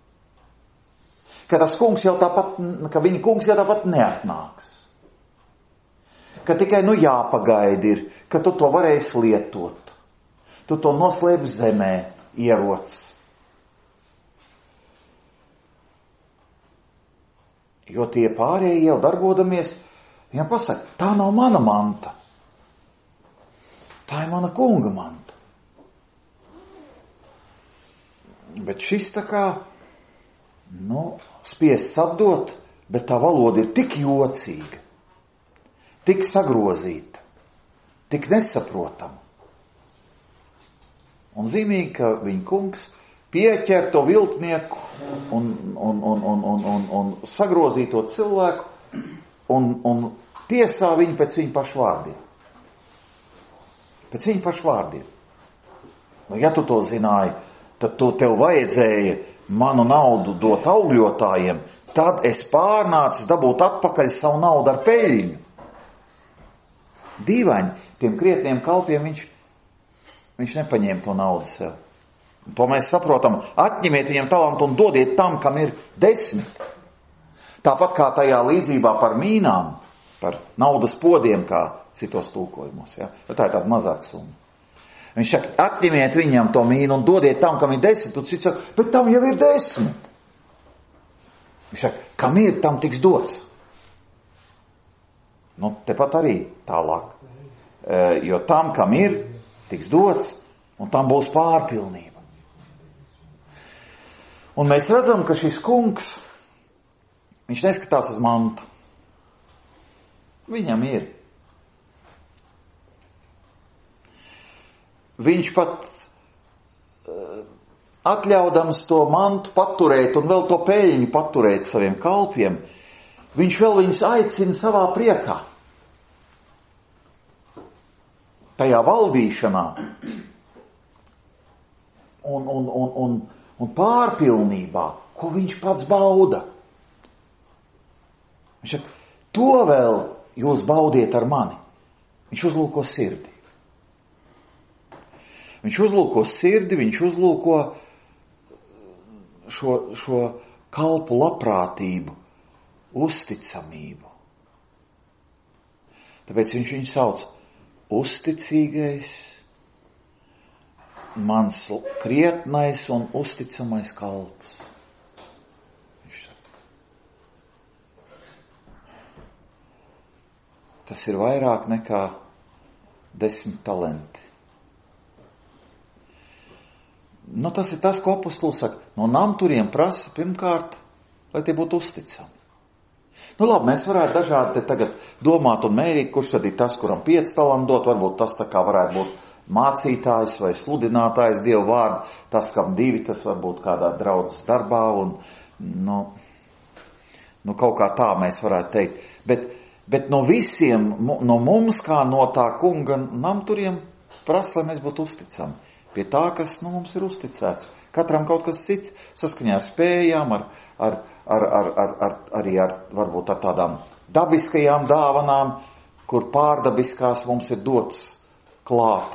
Ka tas kungs jau tāpat, ka viņa kungs jau tāpat neatnāks. Ka tikai nu jāpagaidi ir, ka tu to varēsi lietot. Tu to noslēp zemē, ieroc. Jo tie pārējie jau darbodamies, viņam pasaka, tā nav mana manta. Tā ir mana kunga manta. Bet šis tā kā nu, spiests atdot, bet tā valoda ir tik jocīga, tik sagrozīta, tik nesaprotama. Un zīmīgi, ka viņa kungs pieķer to viltnieku un, un, un, un, un, un, un sagrozīto cilvēku un, un tiesā viņu pēc viņa pašu vārdiem. Pēc viņa pašu vārdiem. Nu, ja tu to zināji, tad tu tev vajadzēja manu naudu dot augļotājiem, tad es pārnācu dabūt atpakaļ savu naudu ar peļņu. Dīvaini, tiem krietniem kalpiem viņš, viņš nepaņēma to naudu sev. Un to mēs saprotam, atņemiet viņam talantu un dodiet tam, kam ir desmit. Tāpat kā tajā līdzībā par mīnām, par naudas podiem, kā citos tulkojumos, ja? Tā ir tāda mazāka summa. Viņš saka, atņemiet viņam to mīnu un dodiet tam, kam ir desmit, un cits saka, bet tam jau ir desmit. Viņš saka, kam ir, tam tiks dots. Nu, tepat arī tālāk. E, jo tam, kam ir, tiks dots, un tam būs pārpilnība. Un mēs redzam, ka šis kungs, viņš neskatās uz mantu. Viņam ir. Viņš pat uh, atļaudams to mantu paturēt un vēl to peļņu paturēt saviem kalpiem, viņš vēl viņus aicina savā priekā. Tajā valdīšanā un, un, un, un, un pārpilnībā, ko viņš pats bauda. Viņš saka, to vēl jūs baudiet ar mani. Viņš uzlūko sirdi. Viņš uzlūko sirdi, viņš uzlūko šo, šo kalpu labprātību, uzticamību. Tāpēc viņš viņu sauc uzticīgais, mans krietnais un uzticamais kalps. Tas ir vairāk nekā desmit talenti. Nu, tas ir tas, ko apostols saka. No namturiem prasa pirmkārt, lai tie būtu uzticami. Nu, labi, mēs varētu dažādi te tagad domāt un mērīt, kurš tad ir tas, kuram pieci talanti dot, varbūt tas tā kā varētu būt mācītājs vai sludinātājs Dievu vārdu, tas, kam divi, tas varbūt kādā draudzes darbā un, nu, nu, kaut kā tā mēs varētu teikt. Bet, bet no visiem, no mums, kā no tā kunga namturiem, prasa, lai mēs būtu uzticami. Pie tā, kas nu, mums ir uzticēts. Katram kaut kas cits, saskaņā ar spējām, ar, ar, ar, ar, ar, ar, arī ar, varbūt ar tādām dabiskajām dāvanām, kur pārdabiskās mums ir dotas klāt.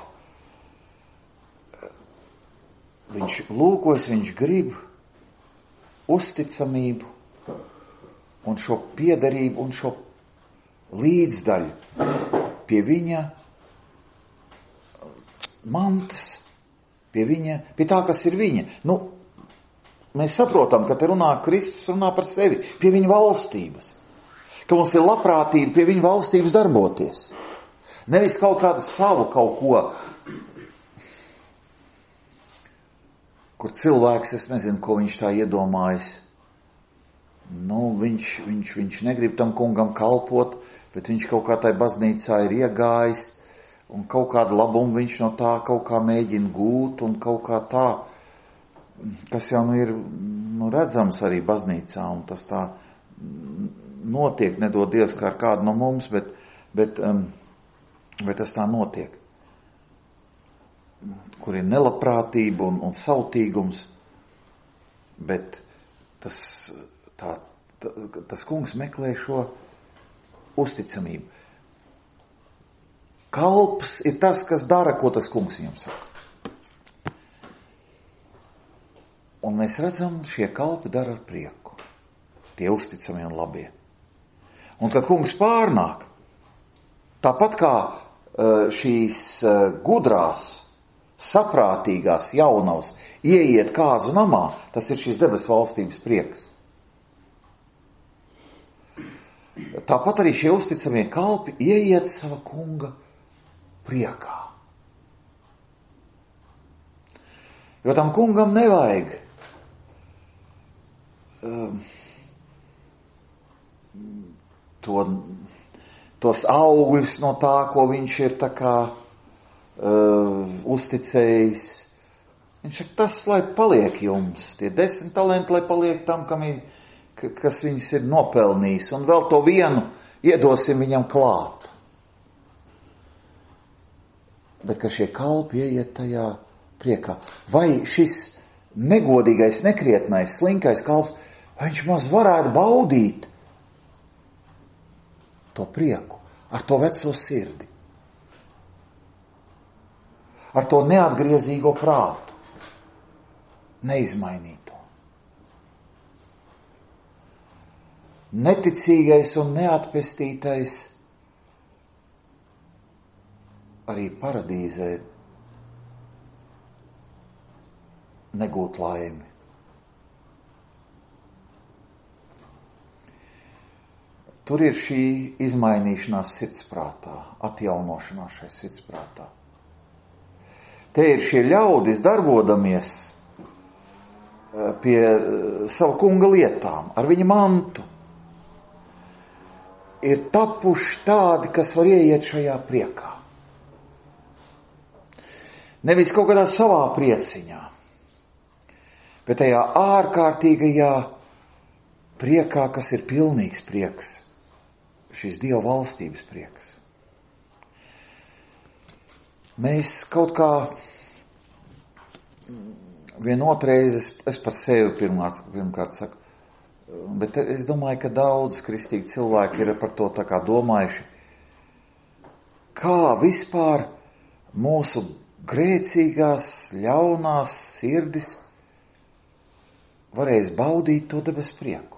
Viņš lūkojas, viņš grib uzticamību un šo piederību un šo līdzdaļu pie viņa mantas. Pie viņa, pie tā, kas ir viņa. Nu, mēs saprotam, ka te runā Kristus, runā par sevi, pie viņa valstības. Ka mums ir labprātība pie viņa valstības darboties. Nevis kaut kādu savu kaut ko, kur cilvēks, es nezinu, ko viņš tā iedomājas. Nu, viņš, viņš, viņš negrib tam kungam kalpot, bet viņš kaut kā tai baznīcā ir iegājis. Un kaut kādu labumu viņš no tā kaut kā mēģina gūt un kaut kā tā, kas jau nu ir nu, redzams arī baznīcā, un tas tā notiek, nedod Dievs kā ar kādu no mums, bet, bet, um, bet tas tā notiek. Kur ir nelabprātība un, un sautīgums, bet tas, tā, tā, tas kungs meklē šo uzticamību. Kalps ir tas, kas dara, ko tas kungs viņam saka. Un mēs redzam, šie kalpi dara ar prieku. Tie uzticamie un labie. Un kad kungs pārnāk, tāpat kā šīs gudrās, saprātīgās jaunavas ieiet kāzu namā, tas ir šīs debesu valstības prieks. Tāpat arī šie uzticamie kalpi ieiet sava kunga priekā. Jo tam kungam nevajag um, to, tos augļus no tā, ko viņš ir tā kā uh, uzticējis. Viņš saka, tas, lai paliek jums, tie desmit talenti, lai paliek tam, kam ir, kas viņus ir nopelnījis, un vēl to vienu iedosim viņam klāt. Bet ka šie kalpi ieiet tajā priekā. Vai šis negodīgais, nekrietnais, slinkais kalps, vai viņš maz varētu baudīt to prieku, ar to veco sirdi, ar to neatgriezīgo prātu, neizmainīto. Neticīgais un neatpestītais arī paradīzē negūt laimi. Tur ir šī izmainīšanās sirdsprātā, atjaunošanās šai sirdsprātā. Te ir šie ļaudis darbodamies pie sava kunga lietām, ar viņa mantu. Ir tapuši tādi, kas var ieiet šajā priekā. Nevis kaut kādā savā prieciņā, bet tajā ārkārtīgajā priekā, kas ir pilnīgs prieks, šis Dieva valstības prieks. Mēs kaut kā vienotreiz, es, es par sevi pirmkārt, pirmkārt saku, bet es domāju, ka daudz kristīgi cilvēki ir par to tā kā domājuši, kā vispār mūsu grēcīgās, ļaunās sirdis varēs baudīt to debes prieku.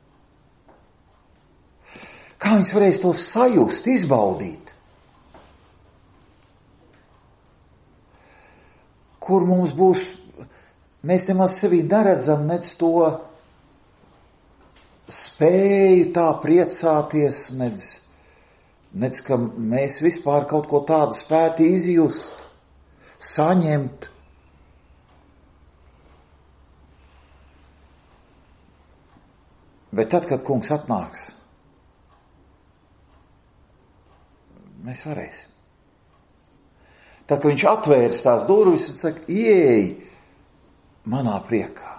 Kā viņas varēs to sajust, izbaudīt? Kur mums būs, mēs nemaz sevī neredzam nec to spēju tā priecāties, nec, nec ka mēs vispār kaut ko tādu spētu izjust, saņemt. Bet tad, kad kungs atnāks, mēs varēsim. Tad, kad viņš atvērs tās durvis un saka, ieej manā priekā,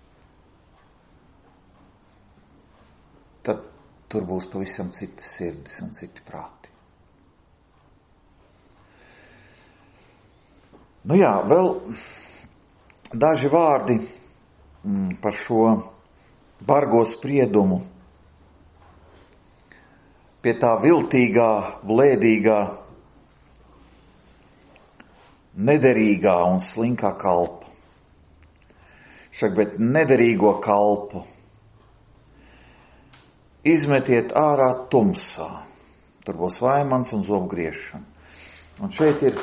tad tur būs pavisam citas sirdis un citi prāti. Nu jā, vēl daži vārdi mm, par šo bargo spriedumu. Pie tā viltīgā, blēdīgā, nederīgā un slinkā kalpa. Šak, bet nederīgo kalpu izmetiet ārā tumsā. Tur būs vaimans un zobu griešana. Un šeit ir,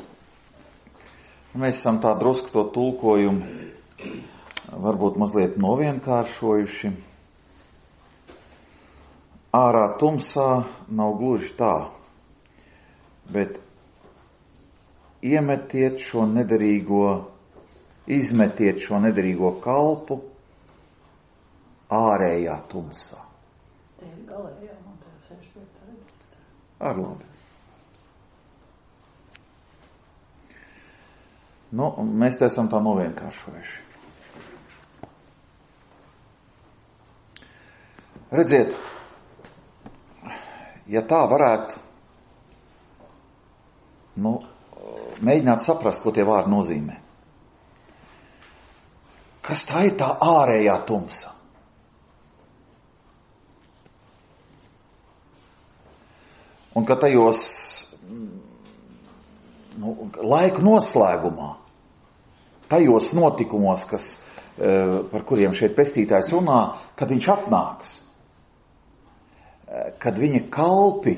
mēs esam tā drusku to tulkojumu varbūt mazliet novienkāršojuši. Ārā tumsā nav gluži tā, bet iemetiet šo nederīgo, izmetiet šo nederīgo kalpu ārējā tumsā. Te ir galējā, man te ir sešpietā. Ar labi. Nu, mēs te esam tā novienkāršojuši. Redziet, ja tā varētu, nu, mēģināt saprast, ko tie vārdi nozīmē. Kas tā ir tā ārējā tumsa? Un ka tajos nu, laiku noslēgumā, tajos notikumos, kas, par kuriem šeit pestītājs runā, kad viņš atnāks, kad viņa kalpi,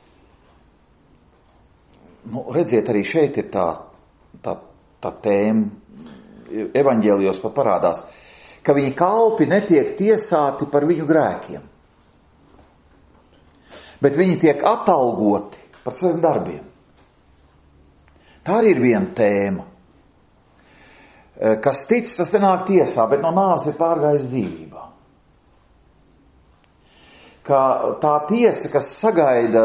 nu, redziet, arī šeit ir tā, tā, tā tēma, evaņģēlijos pat parādās, ka viņa kalpi netiek tiesāti par viņu grēkiem, bet viņi tiek atalgoti par saviem darbiem. Tā arī ir viena tēma. Kas tic, tas nenāk tiesā, bet no nāves ir pārgājis dzīvībā. ka tā tiesa, kas sagaida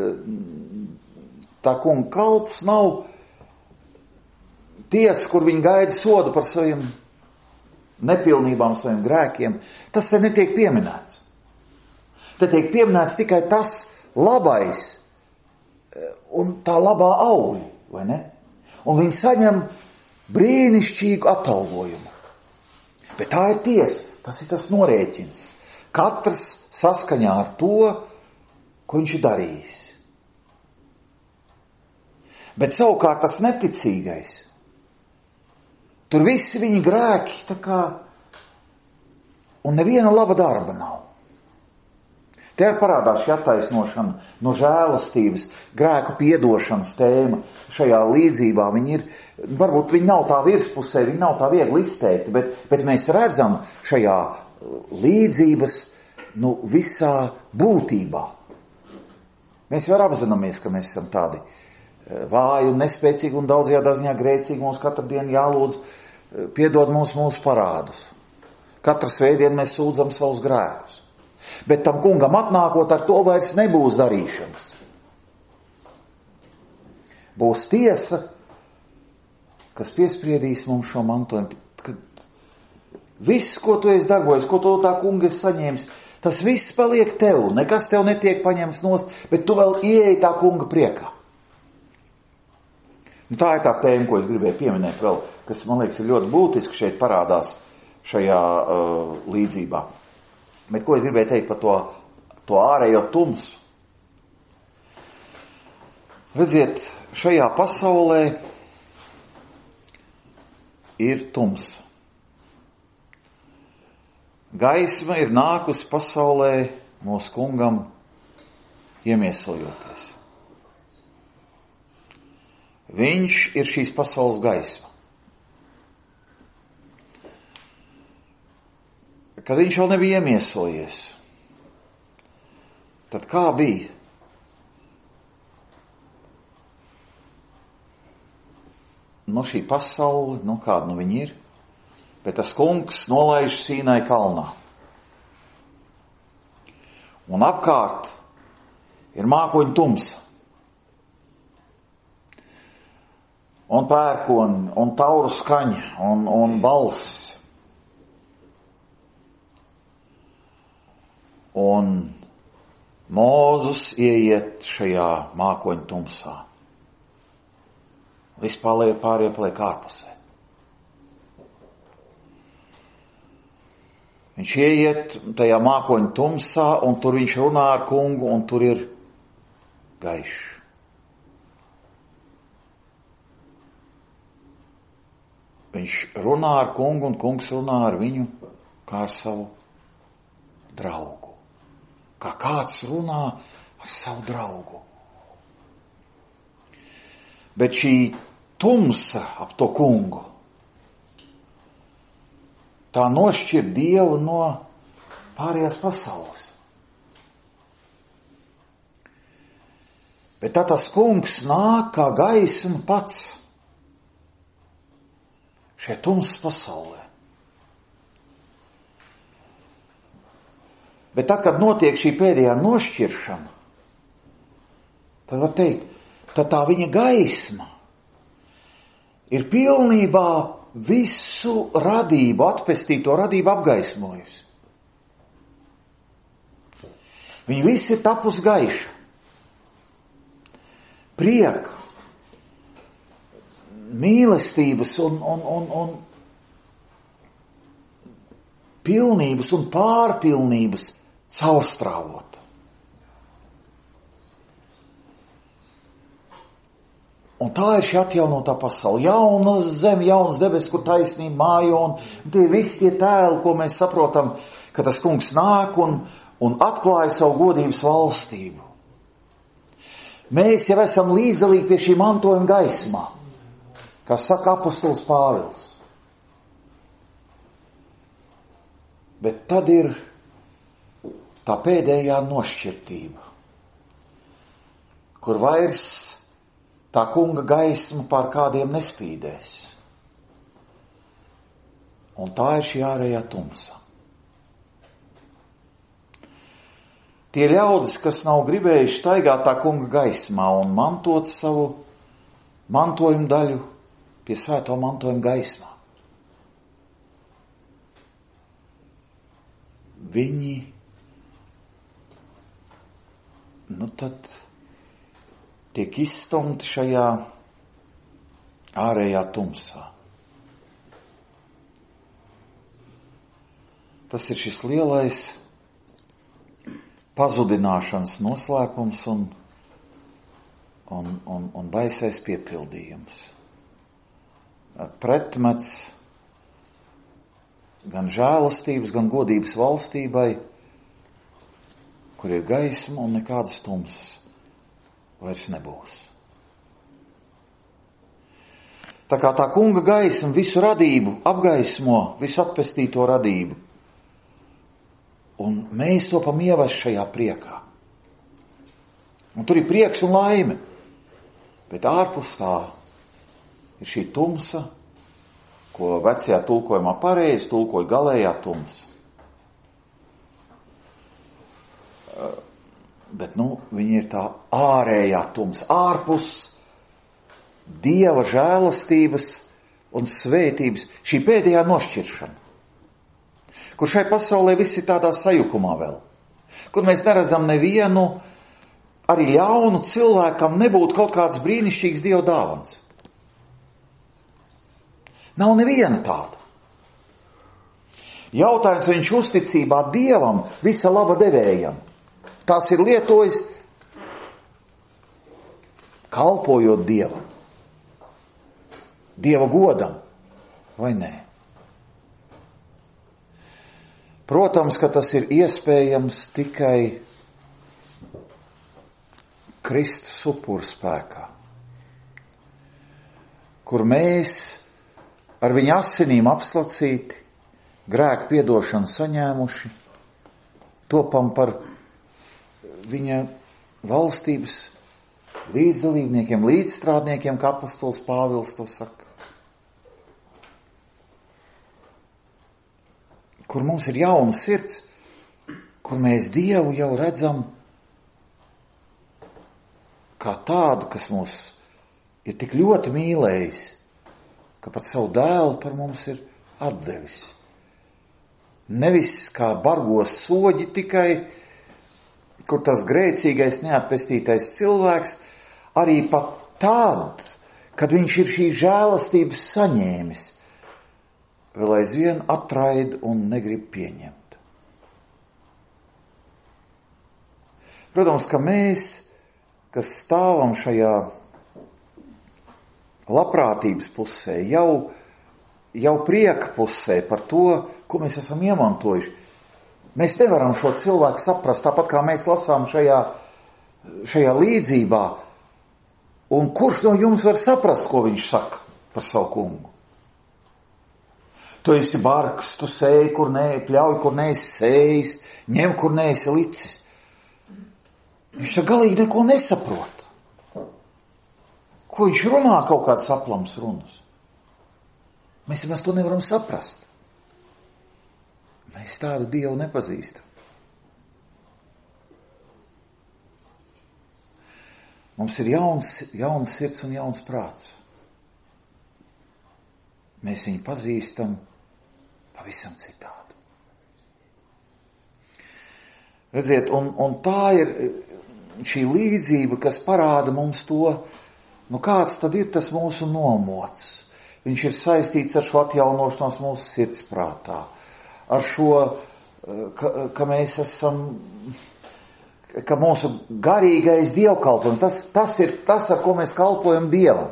tā kunga kalpus, nav tiesa, kur viņi gaida sodu par saviem nepilnībām, saviem grēkiem. Tas te netiek pieminēts. Te tiek pieminēts tikai tas labais un tā labā auļa, vai ne? Un viņi saņem brīnišķīgu atalgojumu. Bet tā ir tiesa, tas ir tas norēķins. Katrs saskaņā ar to, ko viņš ir darījis. Bet savukārt tas neticīgais, tur visi viņi grēki, tā kā, un neviena laba darba nav. Te ir parādās šī attaisnošana no žēlastības, grēku piedošanas tēma. Šajā līdzībā viņi ir, varbūt viņi nav tā virspusē, viņi nav tā viegli izteikti, bet, bet mēs redzam šajā līdzības, nu, visā būtībā. Mēs jau apzināmies, ka mēs esam tādi vāji un nespēcīgi un daudzajā ziņā grēcīgi. Mums katru dienu jālūdz piedod mums mūsu parādus. Katru svētdienu mēs sūdzam savus grēkus. Bet tam kungam atnākot, ar to vairs nebūs darīšanas. Būs tiesa, kas piespriedīs mums šo mantojumu. Kad viss, ko tu esi darbojies, ko tu tā kunga esi saņēmis, tas viss paliek tev. Nekas tev netiek paņemts nost, bet tu vēl ieeji tā kunga priekā. Nu, tā ir tā tēma, ko es gribēju pieminēt vēl, kas, man liekas, ir ļoti būtiski šeit parādās šajā uh, līdzībā. Bet ko es gribēju teikt par to, to ārējo tumsu? Redziet, šajā pasaulē ir tumsa. Gaisma ir nākusi pasaulē mūsu kungam iemiesojoties. Viņš ir šīs pasaules gaisma. Kad viņš vēl nebija iemiesojies, tad kā bija? Nu, šī pasaule, nu, kāda nu viņa ir, bet tas kungs nolaiž Sīnai kalnā. Un apkārt ir mākoņu tumsa. Un pērkoni, un tauru skaņa, un, un balss. Un Mūzus ieiet šajā mākoņu tumsā. Viss pārējie paliek ārpusē. Viņš ieiet tajā mākoņu tumsā, un tur viņš runā ar kungu, un tur ir gaišs. Viņš runā ar kungu, un kungs runā ar viņu kā ar savu draugu. Kā kāds runā ar savu draugu. Bet šī tumsa ap to kungu, tā nošķir Dievu no pārējās pasaules. Bet tā tas kungs nāk kā gaisma pats šajā tumsas pasaulē. Bet tad, kad notiek šī pēdējā nošķiršana, tad var teikt, tad tā viņa gaisma ir pilnībā visu radību, atpestīto radību apgaismojusi. Viņa visi ir tapus gaiša. Prieka, mīlestības un, un, un, un pilnības un pārpilnības caurstrāvot. Un tā ir šī atjaunotā pasaule. Jauna zeme, jaunas debesis, kur taisnība mājo, un tie visi tie tēli, ko mēs saprotam, ka tas kungs nāk un, un atklāja savu godības valstību. Mēs jau esam līdzdalīgi pie šī mantojuma gaismā, kā saka apostols Pāvils. Bet tad ir tā pēdējā nošķirtība, kur vairs tā kunga gaisma pār kādiem nespīdēs. Un tā ir šī ārējā tumsa. tie ļaudis, kas nav gribējuši staigāt tā kunga gaismā un mantot savu mantojumu daļu pie svēto mantojumu gaismā. Viņi, nu tad, tiek izstumti šajā ārējā tumsā. Tas ir šis lielais pazudināšanas noslēpums un, un, un, un baisais piepildījums. Pretmets gan žēlastības, gan godības valstībai, kur ir gaisma un nekādas tumsas vairs nebūs. Tā kā tā kunga gaisma visu radību apgaismo, visu atpestīto radību, un mēs topam ievest šajā priekā. Un tur ir prieks un laime, bet ārpus tā ir šī tumsa, ko vecajā tulkojumā pareizi tulkoja galējā tumsa. Bet, nu, viņi ir tā ārējā tumsa, ārpus Dieva žēlastības un svētības, šī pēdējā nošķiršana, kur šai pasaulē viss ir tādā sajukumā vēl, kur mēs neredzam nevienu, arī ļaunu cilvēkam nebūtu kaut kāds brīnišķīgs Dieva dāvans. Nav neviena tāda. Jautājums, vai viņš uzticībā Dievam, visa laba devējam, tās ir lietojis kalpojot Dievam, Dieva godam, vai nē? Protams, ka tas ir iespējams tikai Kristus upura spēkā, kur mēs ar viņa asinīm apslacīti, grēku piedošanu saņēmuši, topam par viņa valstības līdzdalībniekiem, līdzstrādniekiem, kā apostols Pāvils to saka. Kur mums ir jauna sirds, kur mēs Dievu jau redzam kā tādu, kas mūs ir tik ļoti mīlējis, ka pat savu dēlu par mums ir atdevis. Nevis kā bargos soģi tikai, kur tas grēcīgais, neatpestītais cilvēks, arī pat tād, kad viņš ir šī žēlastības saņēmis, vēl aizvien atraid un negrib pieņemt. Protams, ka mēs, kas stāvam šajā labprātības pusē, jau, jau prieka pusē par to, ko mēs esam iemantojuši, mēs nevaram šo cilvēku saprast, tāpat kā mēs lasām šajā, šajā līdzībā. Un kurš no jums var saprast, ko viņš saka par savu kungu? Tu esi bargs, tu sēji, kur ne, pļauj, kur neesi sējis, ņem, kur neesi licis. Viņš tā galīgi neko nesaprot. Ko viņš runā, kaut kāds aplams runas? Mēs mēs to nevaram saprast. Mēs tādu Dievu nepazīstam. Mums ir jauns, jauns sirds un jauns prāts. Mēs viņu pazīstam pavisam citādu. Redziet, un, un tā ir šī līdzība, kas parāda mums to, nu kāds tad ir tas mūsu nomots. Viņš ir saistīts ar šo atjaunošanos mūsu sirdsprātā, ar šo, ka, ka mēs esam, ka mūsu garīgais dievkalpojums, tas, tas ir tas, ar ko mēs kalpojam Dievam.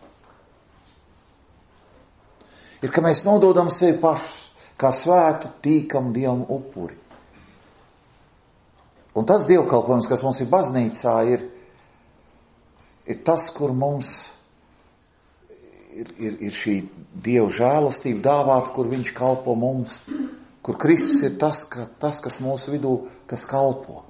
Ir, ka mēs nododam sevi pašus, kā svētu, tīkam Dievam upuri. Un tas dievkalpojums, kas mums ir baznīcā, ir, ir tas, kur mums ir, ir, ir šī Dieva žēlastība dāvāta, kur viņš kalpo mums, kur Kristus ir tas, ka, tas, kas mūsu vidū, kas kalpo.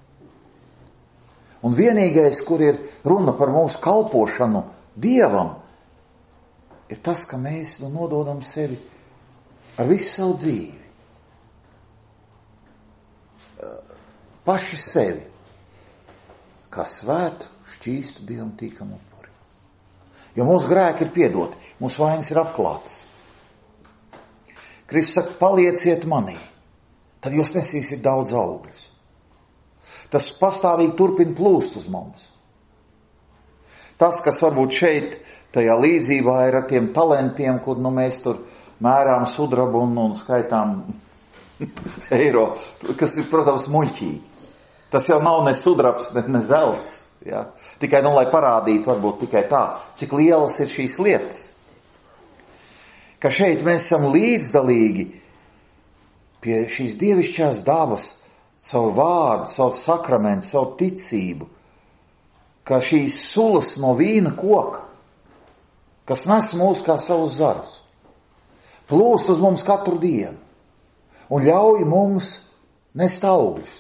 Un vienīgais, kur ir runa par mūsu kalpošanu Dievam, ir tas, ka mēs nu, nododam sevi ar visu savu dzīvi. paši sevi, kā svētu, šķīstu Dievam tīkamu upuri. Jo mūsu grēki ir piedoti, mūsu vainas ir apklātas. Kristus saka, palieciet manī, tad jūs nesīsiet daudz augļus. Tas pastāvīgi turpina plūst uz mums. Tas, kas varbūt šeit, tajā līdzībā ir ar tiem talantiem, kur nu, mēs tur mērām sudrabu un, un skaitām eiro, kas ir, protams, muļķīgi. Tas jau nav ne sudrabs, ne, ne zelts. Ja? Tikai, nu, lai parādītu, varbūt tikai tā, cik lielas ir šīs lietas. Ka šeit mēs esam līdzdalīgi pie šīs dievišķās dabas, savu vārdu, savu sakramentu, savu ticību, ka šīs sulas no vīna koka, kas nes mūs kā savus zarus, plūst uz mums katru dienu un ļauj mums nest augļus.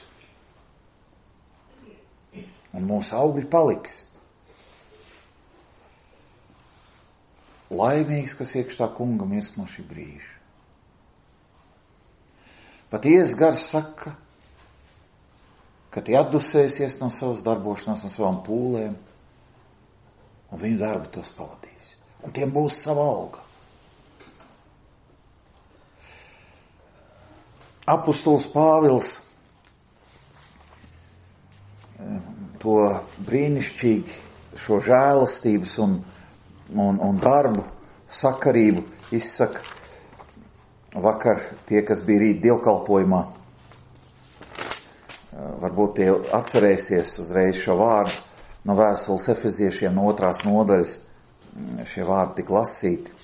Un mūsu augļi paliks. Laimīgs, kas iekšā kunga mirst no šī brīža. Pat Jēzus gars saka, ka tie atdusēsies no savas darbošanās, no savām pūlēm, un viņu darbu tos pavadīs. Un tiem būs sava alga. Apostols Pāvils to brīnišķīgi, šo žēlastības un, un, un darbu sakarību izsaka vakar tie, kas bija rīt dievkalpojumā. Varbūt tie atcerēsies uzreiz šo vārdu no vēstules Efeziešiem no otrās nodaļas. Šie vārdi tik lasīti.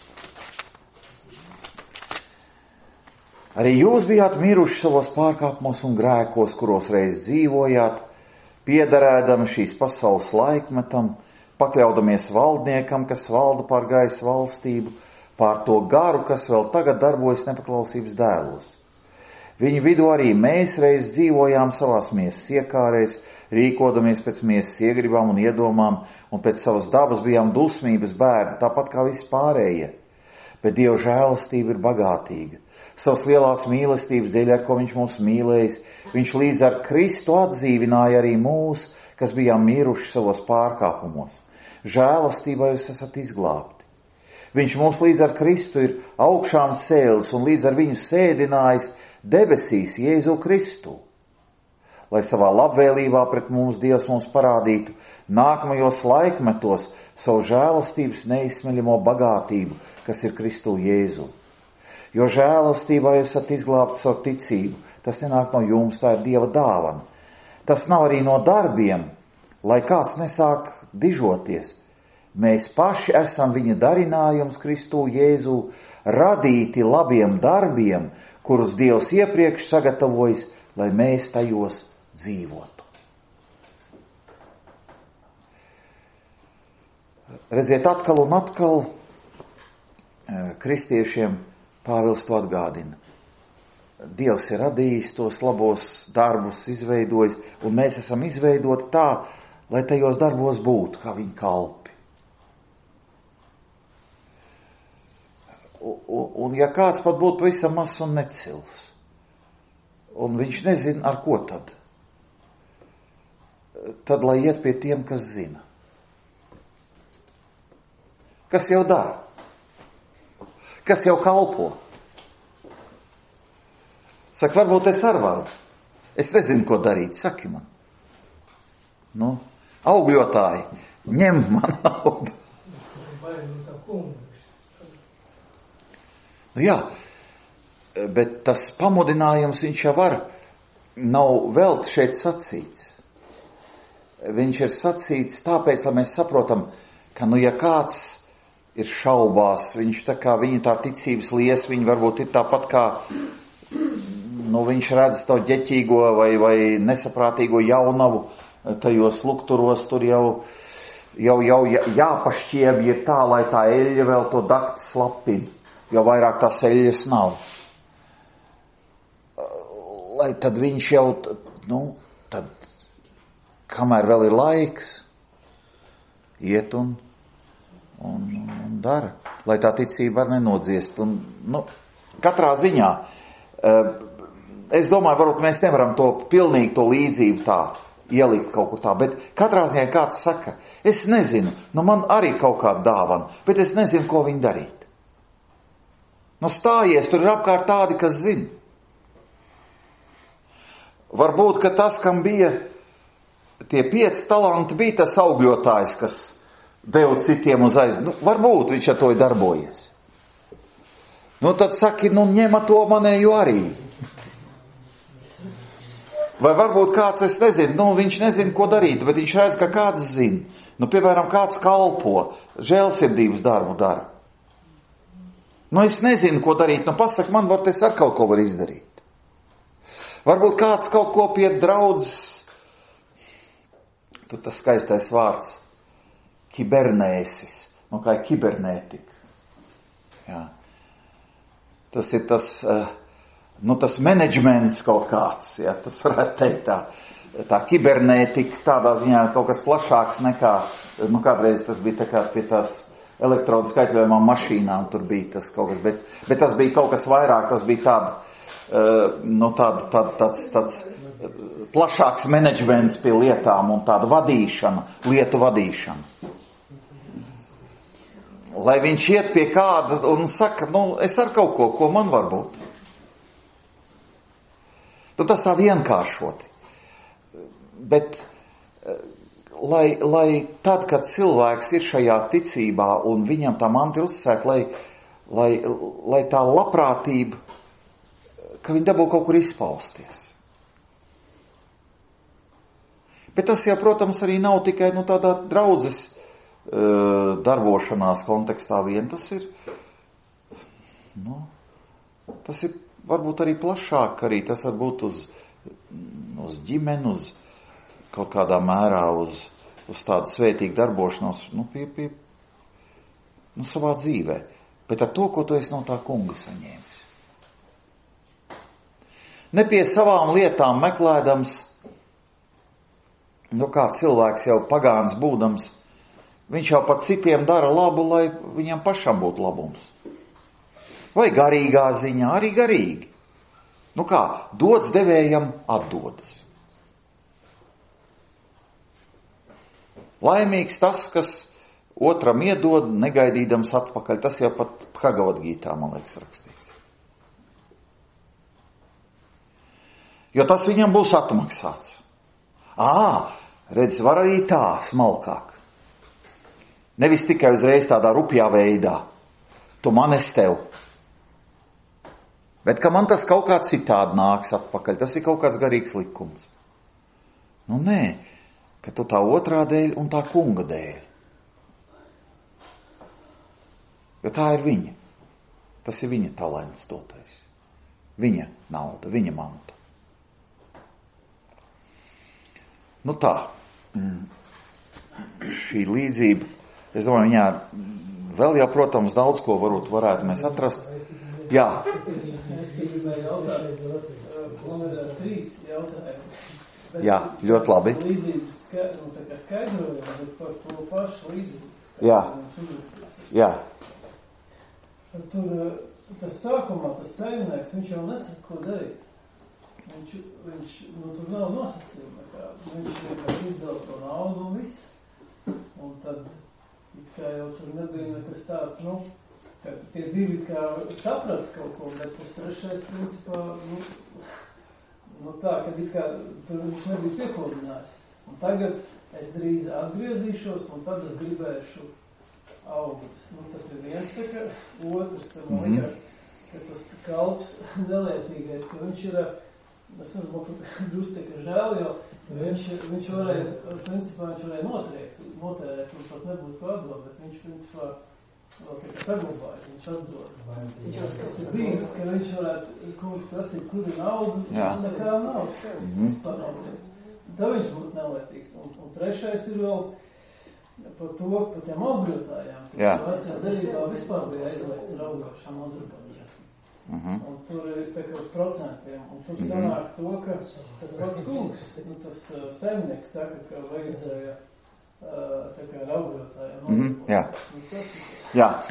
Arī jūs bijāt miruši savos pārkāpumos un grēkos, kuros reiz dzīvojāt, piederēdami šīs pasaules laikmetam, pakļaudamies valdniekam, kas valda pār gaisa valstību, pār to garu, kas vēl tagad darbojas nepaklausības dēlos. Viņu vidū arī mēs reiz dzīvojām savās miesas iekārēs, rīkodamies pēc miesas iegribām un iedomām, un pēc savas dabas bijām dusmības bērni, tāpat kā visi pārējie. Bet Dieva žēlastība ir bagātīga. Savas lielās mīlestības dēļ, ar ko viņš mūs mīlējis, viņš līdz ar Kristu atdzīvināja arī mūs, kas bijām miruši savos pārkāpumos. Žēlastībā jūs esat izglābti. Viņš mūs līdz ar Kristu ir augšām cēlis un līdz ar viņu sēdinājis debesīs Jēzu Kristu, lai savā labvēlībā pret mums Dievs mums parādītu nākamajos laikmetos savu žēlastības neizsmeļamo bagātību, kas ir Kristu Jēzu. Jo žēlastībā jūs esat izglābti savu ticību, tas nenāk no jums, tā ir Dieva dāvana. Tas nav arī no darbiem, lai kāds nesāk dižoties. Mēs paši esam viņa darinājums Kristu Jēzu, radīti labiem darbiem, kurus Dievs iepriekš sagatavojas, lai mēs tajos dzīvotu. Redziet, atkal un atkal kristiešiem Pāvils to atgādina. Dievs ir radījis tos labos darbus, izveidojis, un mēs esam izveidoti tā, lai tajos darbos būtu, kā viņa kalpi. Un, un ja kāds pat būtu pavisam mazs un necils, un viņš nezina, ar ko tad, tad lai iet pie tiem, kas zina. Kas jau dara? Kas jau kalpo? Saka, varbūt es ar varu. Es nezinu, ko darīt. Saki man. Nu, augļotāji, ņem man naudu. Nu jā, bet tas pamudinājums viņš jau var, nav vēl šeit sacīts. Viņš ir sacīts tāpēc, lai mēs saprotam, ka, nu, ja kāds ir šaubās, viņš tā kā viņa tā ticības lies, viņa varbūt ir tāpat kā, nu, viņš redz to ģeķīgo vai, vai nesaprātīgo jaunavu tajos lukturos, tur jau, jau, jau jāpašķiebj ir tā, lai tā eļļa vēl to dakti slapina, jo vairāk tās eļļas nav. Lai tad viņš jau, nu, tad, kamēr vēl ir laiks, iet un Un, un dara, lai tā ticība var nenodziest. Un, nu, katrā ziņā es domāju, varbūt mēs nevaram to pilnīgi to līdzību tā ielikt kaut kur tā, bet katrā ziņā kāds saka, es nezinu, nu man arī kaut kāda dāvana, bet es nezinu, ko viņi darīt. Nu stājies, tur ir apkārt tādi, kas zina. Varbūt, ka tas, kam bija tie pieci talanti, bija tas augļotājs, kas deva citiem uz aiz. Nu, varbūt viņš ar to ir darbojies. Nu tad saki, nu ņema to manēju arī. Vai varbūt kāds, es nezinu, nu viņš nezina, ko darīt, bet viņš redz, ka kāds zina. Nu, piemēram, kāds kalpo, žēlsirdības darbu dara. Nu, es nezinu, ko darīt, nu pasaka man, varbūt es ar kaut ko var izdarīt. Varbūt kāds kaut ko pie draudzes, tur tas skaistais vārds, kibernēsis, nu kā ir kibernētika. Jā. Tas ir tas... Uh, Nu, tas menedžments kaut kāds, ja, tas varētu teikt tā, tā kibernētika tādā ziņā kaut kas plašāks nekā, nu, kādreiz tas bija tā kā pie tās elektrodu skaitļojumām mašīnām, tur bija tas kaut kas, bet, bet tas bija kaut kas vairāk, tas bija tāda, uh, nu, tāda, tāda, tāds, tāds plašāks menedžments pie lietām un tāda vadīšana, lietu vadīšana. Lai viņš iet pie kāda un saka, nu, es ar kaut ko, ko man var būt. Nu, tas tā vienkāršoti. Bet, lai, lai tad, kad cilvēks ir šajā ticībā un viņam tā manta ir uzsēta, lai, lai, lai tā labprātība, ka viņi dabū kaut kur izpausties. Bet tas jau, protams, arī nav tikai nu, tādā draudzes uh, darbošanās kontekstā vien. Tas ir, nu, tas ir varbūt arī plašāk, arī tas var būt uz, uz ģimeni, uz kaut kādā mērā, uz, uz tādu svētīgu darbošanos, nu, pie, pie, nu, savā dzīvē. Bet ar to, ko tu esi no tā kunga saņēmis. Ne pie savām lietām meklēdams, nu, kā cilvēks jau pagāns būdams, viņš jau pat citiem dara labu, lai viņam pašam būtu labums. Vai garīgā ziņā, arī garīgi. Nu kā, dots devējam atdodas. Laimīgs tas, kas otram iedod, negaidīdams atpakaļ. Tas jau pat Bhagavad-gītā, man liekas, rakstīts. Jo tas viņam būs atmaksāts. Ā, redz, var arī tā, smalkāk. Nevis tikai uzreiz tādā rupjā veidā. Tu man es tev. Bet ka man tas kaut kā citādi nāks atpakaļ, tas ir kaut kāds garīgs likums. Nu nē, ka tu tā otrā dēļ un tā kunga dēļ. Jo tā ir viņa. Tas ir viņa talents dotais. Viņa nauda, viņa manta. Nu tā, šī līdzība, es domāju, viņā vēl jau, protams, daudz ko varbūt varētu mēs atrast. Jā. Es gribēju jautāt, man ir trīs jautājumi. Jā, ļoti labi. Līdzības skaidrojumi, bet par to pašu līdzību. Jā. Jā. Tur tas sākumā, tas saimnieks, viņš jau nesaka, ko darīt. Viņš, viņš, nu, tur nav nosacījuma nekā. Viņš vienkārši izdala to naudu un viss. Un tad, it kā jau tur nebija nekas tāds, nu, ka tie divi kā saprata kaut ko, bet tas trešais, principā, nu, nu tā, ka it kā tur viņš nebija piekodinājis. Un tagad es drīz atgriezīšos, un tad es gribēšu augļus. Nu, tas ir viens, tā kā otrs, tad man liekas, ka tas kalps nelietīgais, ka viņš ir, es nezinu, ka drusku tā kā žēl, jo viņš, viņš varēja, principā viņš varēja notriekt, notērēt, un pat nebūtu ko atdot, bet viņš, principā, vēl tā kā saglabājas, viņš atdod. Tas ir bijis, ka viņš varētu kungs prasīt, kur ir nauda, tas tā kā nav, vispār nav teicis. Tā viņš būtu nelietīgs. Un, un trešais ir vēl par to, par tiem augļotājām. Jā. Vecajā derībā vispār bija aizliegts ar augļošām audrubāties. Uh -huh. Un tur ir tā kā procentiem. Un tur sanāk to, ka tas pats kungs, nu, tas uh, saimnieks saka, ka vajadzēja uh, tā kā ar augļotājām. Uh -huh. Jā. Jā.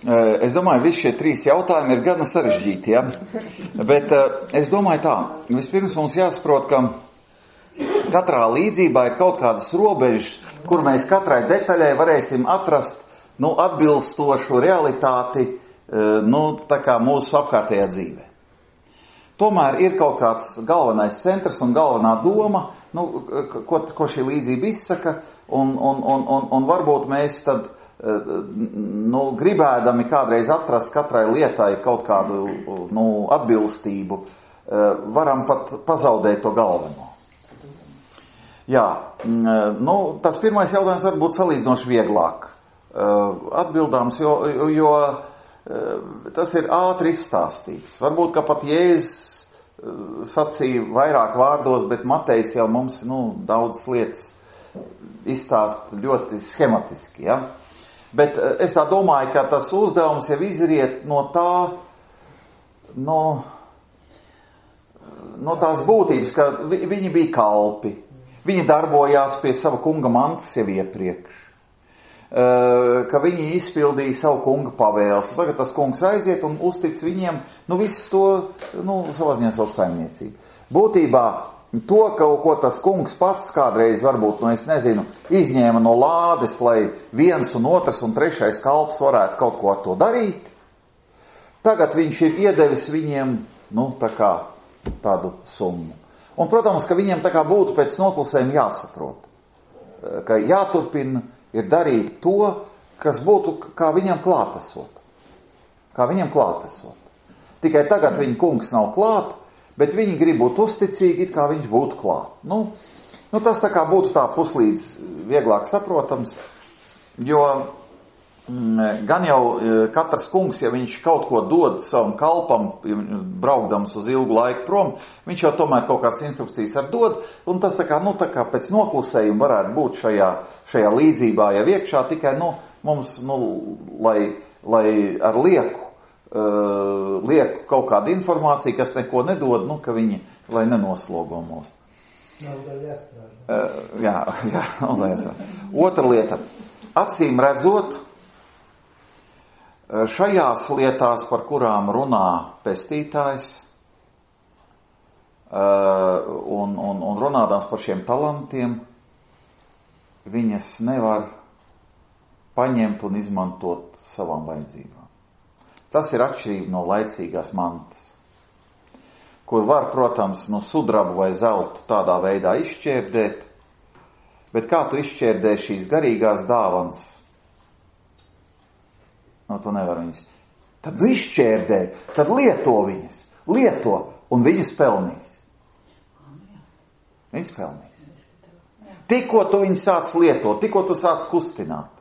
Es domāju, visi šie trīs jautājumi ir gana sarežģīti, ja? Bet es domāju tā, vispirms mums jāsaprot, ka katrā līdzībā ir kaut kādas robežas, kur mēs katrai detaļai varēsim atrast, nu, atbilstošu realitāti, nu, tā kā mūsu apkārtējā dzīvē. Tomēr ir kaut kāds galvenais centrs un galvenā doma, nu, ko, ko šī līdzība izsaka, un, un, un, un, un varbūt mēs tad, nu, gribēdami kādreiz atrast katrai lietai kaut kādu, nu, atbilstību, varam pat pazaudēt to galveno. Jā, nu, tas pirmais jautājums var būt salīdzinoši vieglāk atbildāms, jo, jo tas ir ātri izstāstīts. Varbūt, ka pat Jēzus sacīja vairāk vārdos, bet Matejs jau mums, nu, daudz lietas izstāst ļoti schematiski, ja? Bet es tā domāju, ka tas uzdevums jau izriet no tā, no, no tās būtības, ka viņi bija kalpi. Viņi darbojās pie sava kunga mantas jau iepriekš, ka viņi izpildīja savu kunga pavēles. Tagad tas kungs aiziet un uztic viņiem, nu, visu to, nu, savā ziņā savu saimniecību. Būtībā to, ka, ko tas kungs pats kādreiz varbūt, nu, es nezinu, izņēma no lādes, lai viens un otrs un trešais kalps varētu kaut ko ar to darīt, tagad viņš ir iedevis viņiem, nu, tā kā tādu summu. Un, protams, ka viņiem tā kā būtu pēc noklusējuma jāsaprot, ka jāturpina ir darīt to, kas būtu kā viņam klātesot. Kā viņam klātesot. Tikai tagad viņa kungs nav klāt, bet viņi grib būt uzticīgi, it kā viņš būtu klāt. Nu, nu tas tā kā būtu tā puslīdz vieglāk saprotams, jo gan jau katrs kungs, ja viņš kaut ko dod savam kalpam, braukdams uz ilgu laiku prom, viņš jau tomēr kaut kādas instrukcijas ar dod, un tas tā kā, nu, tā kā pēc noklusējuma varētu būt šajā, šajā līdzībā jau iekšā, tikai, nu, mums, nu, lai, lai ar lieku, uh, lieku kaut kādu informāciju, kas neko nedod, nu, ka viņi, lai nenoslogo mūs. Nav vēl jāstrādā. Uh, jā, jā, nav vēl jāstrādā. Otra lieta. Acīm redzot, šajās lietās, par kurām runā pestītājs, un, un, un runādams par šiem talantiem, viņas nevar paņemt un izmantot savām vajadzībām. Tas ir atšķirība no laicīgās mantas, kur var, protams, no sudrabu vai zeltu tādā veidā izšķērdēt, bet kā tu izšķērdē šīs garīgās dāvanas? No, tu nevar viņas. Tad tu izšķērdē, tad lieto viņas, lieto, un viņas pelnīs. Viņas pelnīs. Tikko tu viņas sāc lietot, tikko tu sāc kustināt.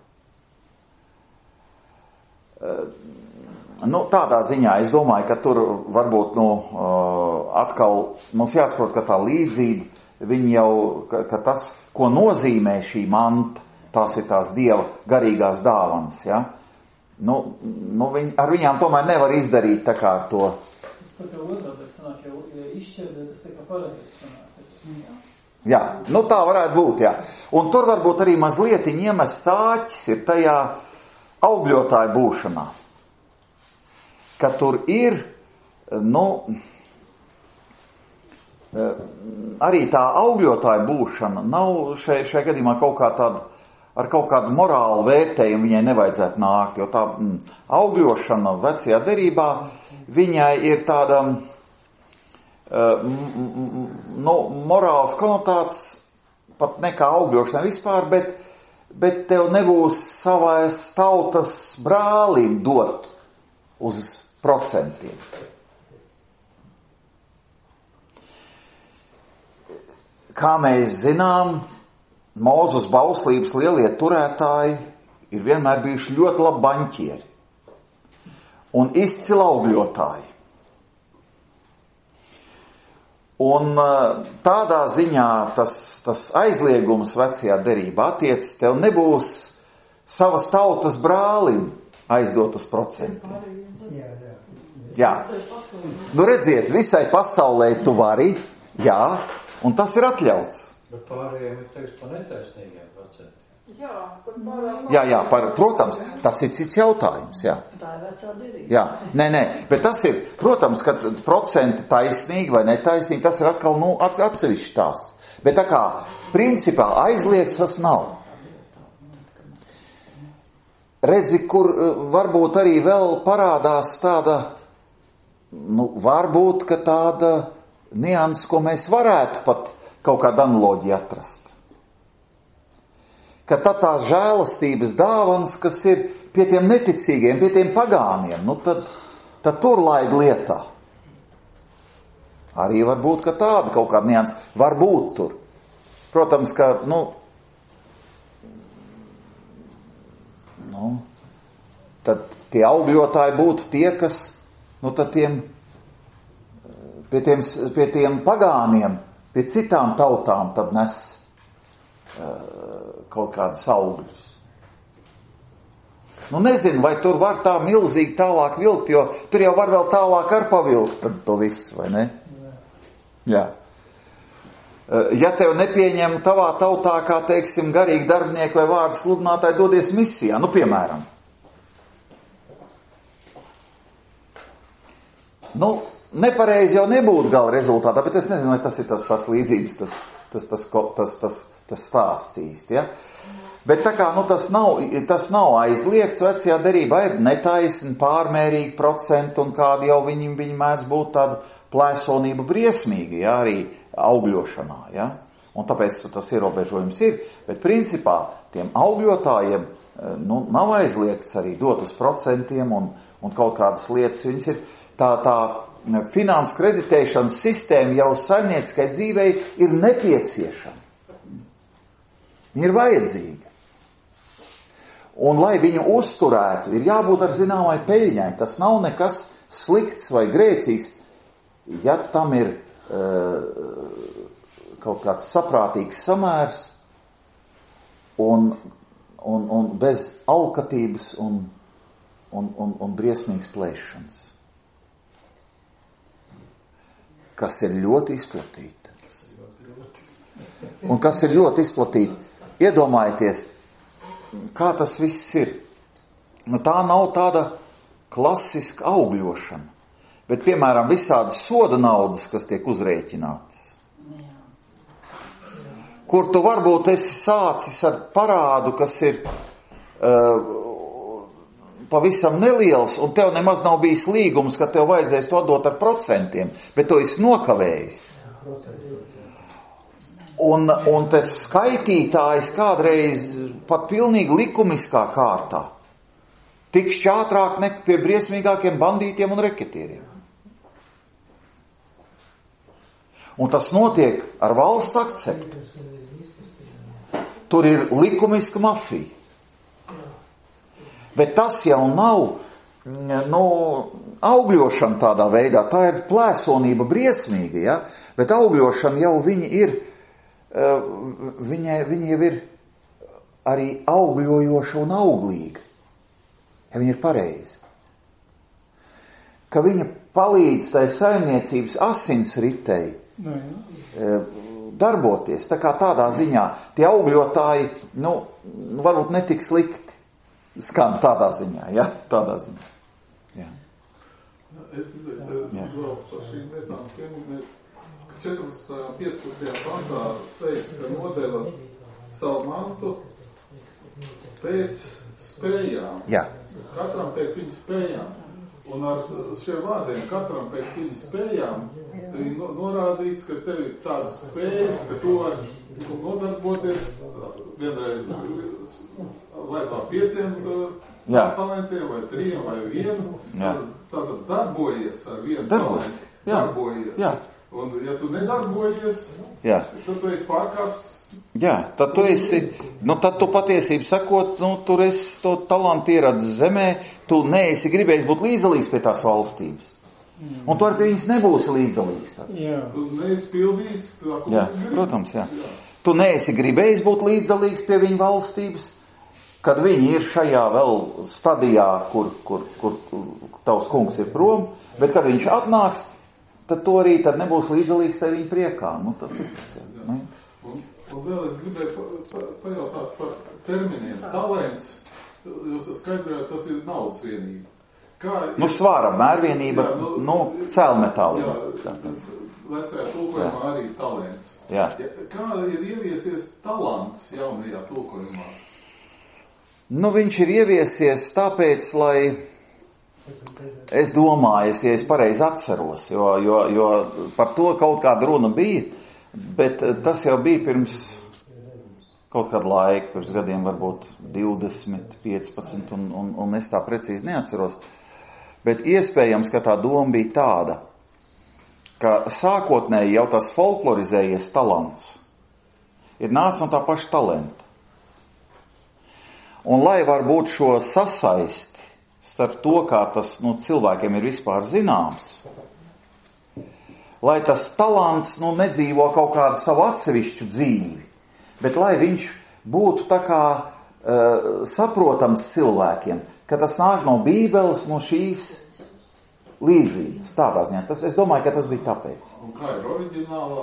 Nu, tādā ziņā es domāju, ka tur varbūt, nu, atkal mums jāsaprot, ka tā līdzība, viņi jau, ka, ka tas, ko nozīmē šī manta, tās ir tās Dieva garīgās dāvanas, ja? Nu, nu viņ, ar viņām tomēr nevar izdarīt tā kā ar to. Tas tā kā otrādi sanāk, ja, ja izšķirdē, tas tā kā pareizi sanāk. Jā, nu tā varētu būt, jā. Un tur varbūt arī mazliet iemest sāķis ir tajā augļotāju būšanā. Ka tur ir, nu, arī tā augļotāju būšana nav šai, šai gadījumā kaut kā tāda, ar kaut kādu morālu vērtējumu viņai nevajadzētu nākt, jo tā mm, augļošana vecajā derībā viņai ir tāda uh, m, m, nu, morāls konotāts, pat nekā augļošana vispār, bet, bet tev nebūs savas tautas brālim dot uz procentiem. Kā mēs zinām, Mūzus bauslības lielie turētāji ir vienmēr bijuši ļoti labi baņķieri un izcili augļotāji. Un tādā ziņā tas, tas aizliegums vecajā derībā attiecas, tev nebūs savas tautas brālim aizdot uz procentiem. Jā. Nu redziet, visai pasaulē tu vari, jā, un tas ir atļauts. Bet pārējiem ir teiks par netaisnīgiem procentiem. Jā, par pārāk. Jā, jā, par, protams, tas ir cits jautājums, jā. Tā ir vecā derība. Jā, nē, nē, bet tas ir, protams, ka procenti taisnīgi vai netaisnīgi, tas ir atkal, nu, atsevišķi stāsts. Bet tā kā, principā, aizliegts tas nav. Redzi, kur varbūt arī vēl parādās tāda, nu, varbūt, ka tāda nianses, ko mēs varētu pat kaut kādu analoģiju atrast. Ka tā tā žēlastības dāvans, kas ir pie tiem neticīgiem, pie tiem pagāniem, nu tad, tad tur laid lietā. Arī varbūt, ka tāda kaut kāda nianses var būt tur. Protams, ka, nu, nu, tad tie augļotāji būtu tie, kas, nu, tad tiem, pie tiem, pie tiem pagāniem, pie citām tautām tad nes uh, kaut kādas augļus. Nu, nezinu, vai tur var tā milzīgi tālāk vilkt, jo tur jau var vēl tālāk ar pavilkt tad to visu, vai ne? Jā. Uh, ja tev nepieņem tavā tautā, kā, teiksim, garīgi darbinieki vai vārdu sludinātāji dodies misijā, nu, piemēram. Nu, nepareizi jau nebūtu gala rezultātā, bet es nezinu, vai tas ir tas tās līdzības, tas, tas, tas, tas, tas, tas stāsts īsti, ja? Bet tā kā, nu, tas nav, tas nav aizliegts, vecajā derībā ir netaisni, pārmērīgi procenti, un kādi jau viņi, viņi mēdz būt tāda plēsonība briesmīgi, ja, arī augļošanā, ja? Un tāpēc tas ierobežojums ir, bet principā tiem augļotājiem, nu, nav aizliegts arī dot uz procentiem un, un kaut kādas lietas, viņas ir tā, tā finanses kreditēšanas sistēma jau saimnieciskai dzīvei ir nepieciešama. Viņa ir vajadzīga. Un, lai viņu uzturētu, ir jābūt ar zināmai peļņai. Tas nav nekas slikts vai grēcīgs, ja tam ir uh, kaut kāds saprātīgs samērs un, un, un bez alkatības un, un, un, un briesmīgas plēšanas. Kas ir ļoti izplatīta. Un kas ir ļoti izplatīta. Iedomājieties, kā tas viss ir. Nu, tā nav tāda klasiska augļošana. Bet, piemēram, visādas soda naudas, kas tiek uzrēķinātas. Kur tu varbūt esi sācis ar parādu, kas ir uh, pavisam neliels, un tev nemaz nav bijis līgums, ka tev vajadzēs to dot ar procentiem, bet to esi nokavējis. Un, un tas skaitītājs kādreiz pat pilnīgi likumiskā kārtā tikšķi ātrāk nekā pie briesmīgākiem bandītiem un reketieriem. Un tas notiek ar valsts akceptu. Tur ir likumiska mafija. Bet tas jau nav, nu, augļošana tādā veidā, tā ir plēsonība briesmīga, ja? Bet augļošana jau viņi ir, viņa, viņa jau ir arī augļojoša un auglīga, ja viņa ir pareiza. Ka viņa palīdz tai saimniecības asinsritei darboties, tā kā tādā ziņā tie augļotāji, nu, varbūt netik slikti. Skan tādā ziņā, ja? Tādā ziņā. Jā. Es gribēju vēl par šīm lietām pieminēt, ka četrpadsmitajā un piecpadsmitajā pantā teiks, ka nodeva savu mantu pēc spējām. Jā. Katram pēc viņa spējām. Un ar šiem vārdiem katram pēc viņa spējām ir norādīts, ka tev ir tādas spējas, ka tu vari nodarboties vienreiz vai no pieciem Jā. talantiem, vai trījiem, vai vienu. Tātad darbojies ar vienu Darbojies. talantu. Jā. Darbojies. Jā. Un ja tu nedarbojies, Jā. tad tu esi pārkāps. Jā, tad tu esi, nu tad tu patiesību sakot, nu tur esi to talantu ieradis zemē, tu neesi gribējis būt līdzdalīgs pie tās valstības. Mm. Un tu arī pie viņas nebūsi līdzdalīgs. Jā. Tu neesi pildījis. Tā, jā, protams, jā. jā. Tu neesi gribējis būt līdzdalīgs pie viņa valstības, kad viņi ir šajā vēl stadijā, kur, kur, kur, kur tavs kungs ir prom, bet kad viņš atnāks, tad to arī tad nebūs līdzdalīgs tev viņa priekā. Nu, tas ir tas, jā. Ne? Un vēl es gribēju pa, pa, pajautāt par terminiem. Talents, jūs skaidrojat, tas ir naudas vienība. Kā Nu, svāra mērvienība, Jā, nu, nu, cēlmetāli. Jā, vecajā tulkojumā arī talents. Jā. Kā ir ieviesies talants jaunajā tulkojumā? Nu, viņš ir ieviesies tāpēc, lai es domāju, ja es pareizi atceros, jo, jo, jo par to kaut kāda runa bija, bet tas jau bija pirms kaut kādu laiku, pirms gadiem varbūt divdesmit, piecpadsmit, un, un, un es tā precīzi neatceros. Bet iespējams, ka tā doma bija tāda, ka sākotnēji jau tas folklorizējies talants ir nācis no tā paša talenta. Un lai varbūt šo sasaisti starp to, kā tas nu, cilvēkiem ir vispār zināms, lai tas talants nu, nedzīvo kaut kādu savu atsevišķu dzīvi, bet lai viņš būtu tā kā uh, saprotams cilvēkiem, ka tas nāk no Bībeles, no šīs līdzības. Tādā ziņā. Tas, es domāju, ka tas bija tāpēc. Un kā ir oriģinālā?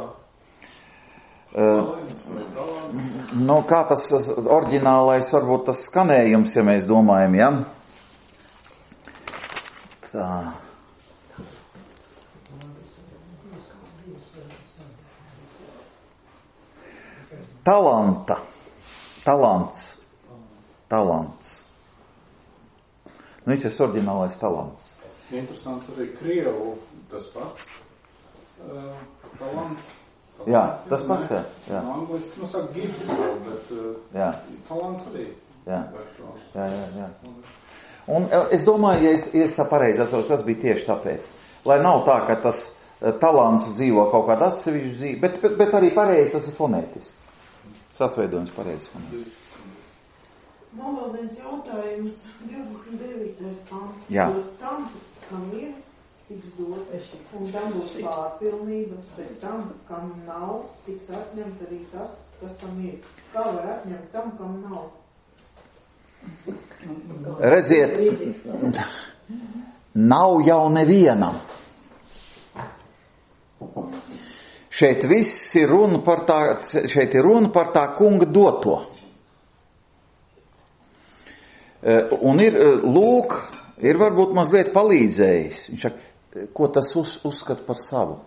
Uh, nu, kā tas oriģinālais, varbūt tas skanējums, ja mēs domājam, ja? Tā. Talanta. Talants. Talants. Nu, viņš ir oriģinālais talants. Interesanti arī Krievu tas pats. Uh, talant. Talant, jā, tas pats, jā. jā. No angliski, nu, saka gifts, bet uh, jā. talants arī. Jā, jā, jā. jā. Un es domāju, ja es, ja es pareizi atceros, tas bija tieši tāpēc. Lai nav tā, ka tas talants dzīvo kaut kādā atsevišķu dzīvi, bet, bet, bet arī pareizi tas ir fonētiski. Tas atveidojums pareizi fonētiski. Man vēl viens jautājums, divdesmit devītais pants. Jā. Tam, kam ir, tiks dot, un tam būs pārpilnība, bet tam, kam nav, tiks atņemts arī tas, kas tam ir. Kā var atņemt tam, kam nav? Redziet, nav jau nevienam. Šeit viss ir runa par tā, šeit ir runa par tā kunga doto. Un ir, lūk, ir varbūt mazliet palīdzējis. Viņš saka, ko tas uz, uzskata par savu.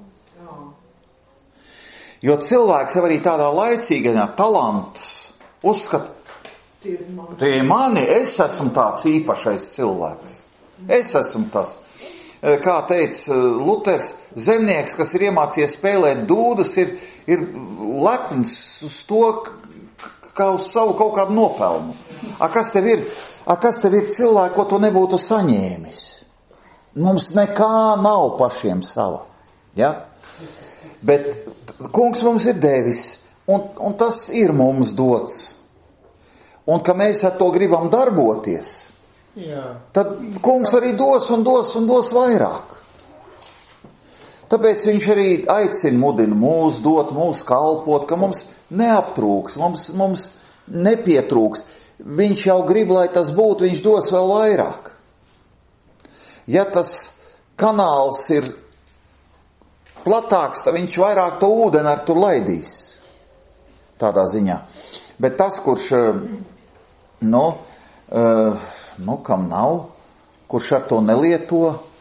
Jo cilvēks jau arī tādā laicīgajā talantus uzskata, tie ir mani, es esmu tāds īpašais cilvēks. Es esmu tas. Kā teica Luters, zemnieks, kas ir iemācījies spēlēt dūdas, ir, ir lepns uz to, kā uz savu kaut kādu nopelnu. A, kas tev ir, a, kas tev ir cilvēki, ko tu nebūtu saņēmis? Mums nekā nav pašiem sava. Ja? Bet kungs mums ir devis, un, un tas ir mums dots. Un ka mēs ar to gribam darboties, jā. Tad kungs arī dos un dos un dos vairāk. Tāpēc viņš arī aicina, mudina mūs dot, mūs kalpot, ka mums neaptrūks, mums, mums nepietrūks. Viņš jau grib, lai tas būtu, viņš dos vēl vairāk. Ja tas kanāls ir platāks, tad viņš vairāk to ūdeni ar tur laidīs. Tādā ziņā. Bet tas, kurš, nu, uh, nu, kam nav, kurš ar to nelieto,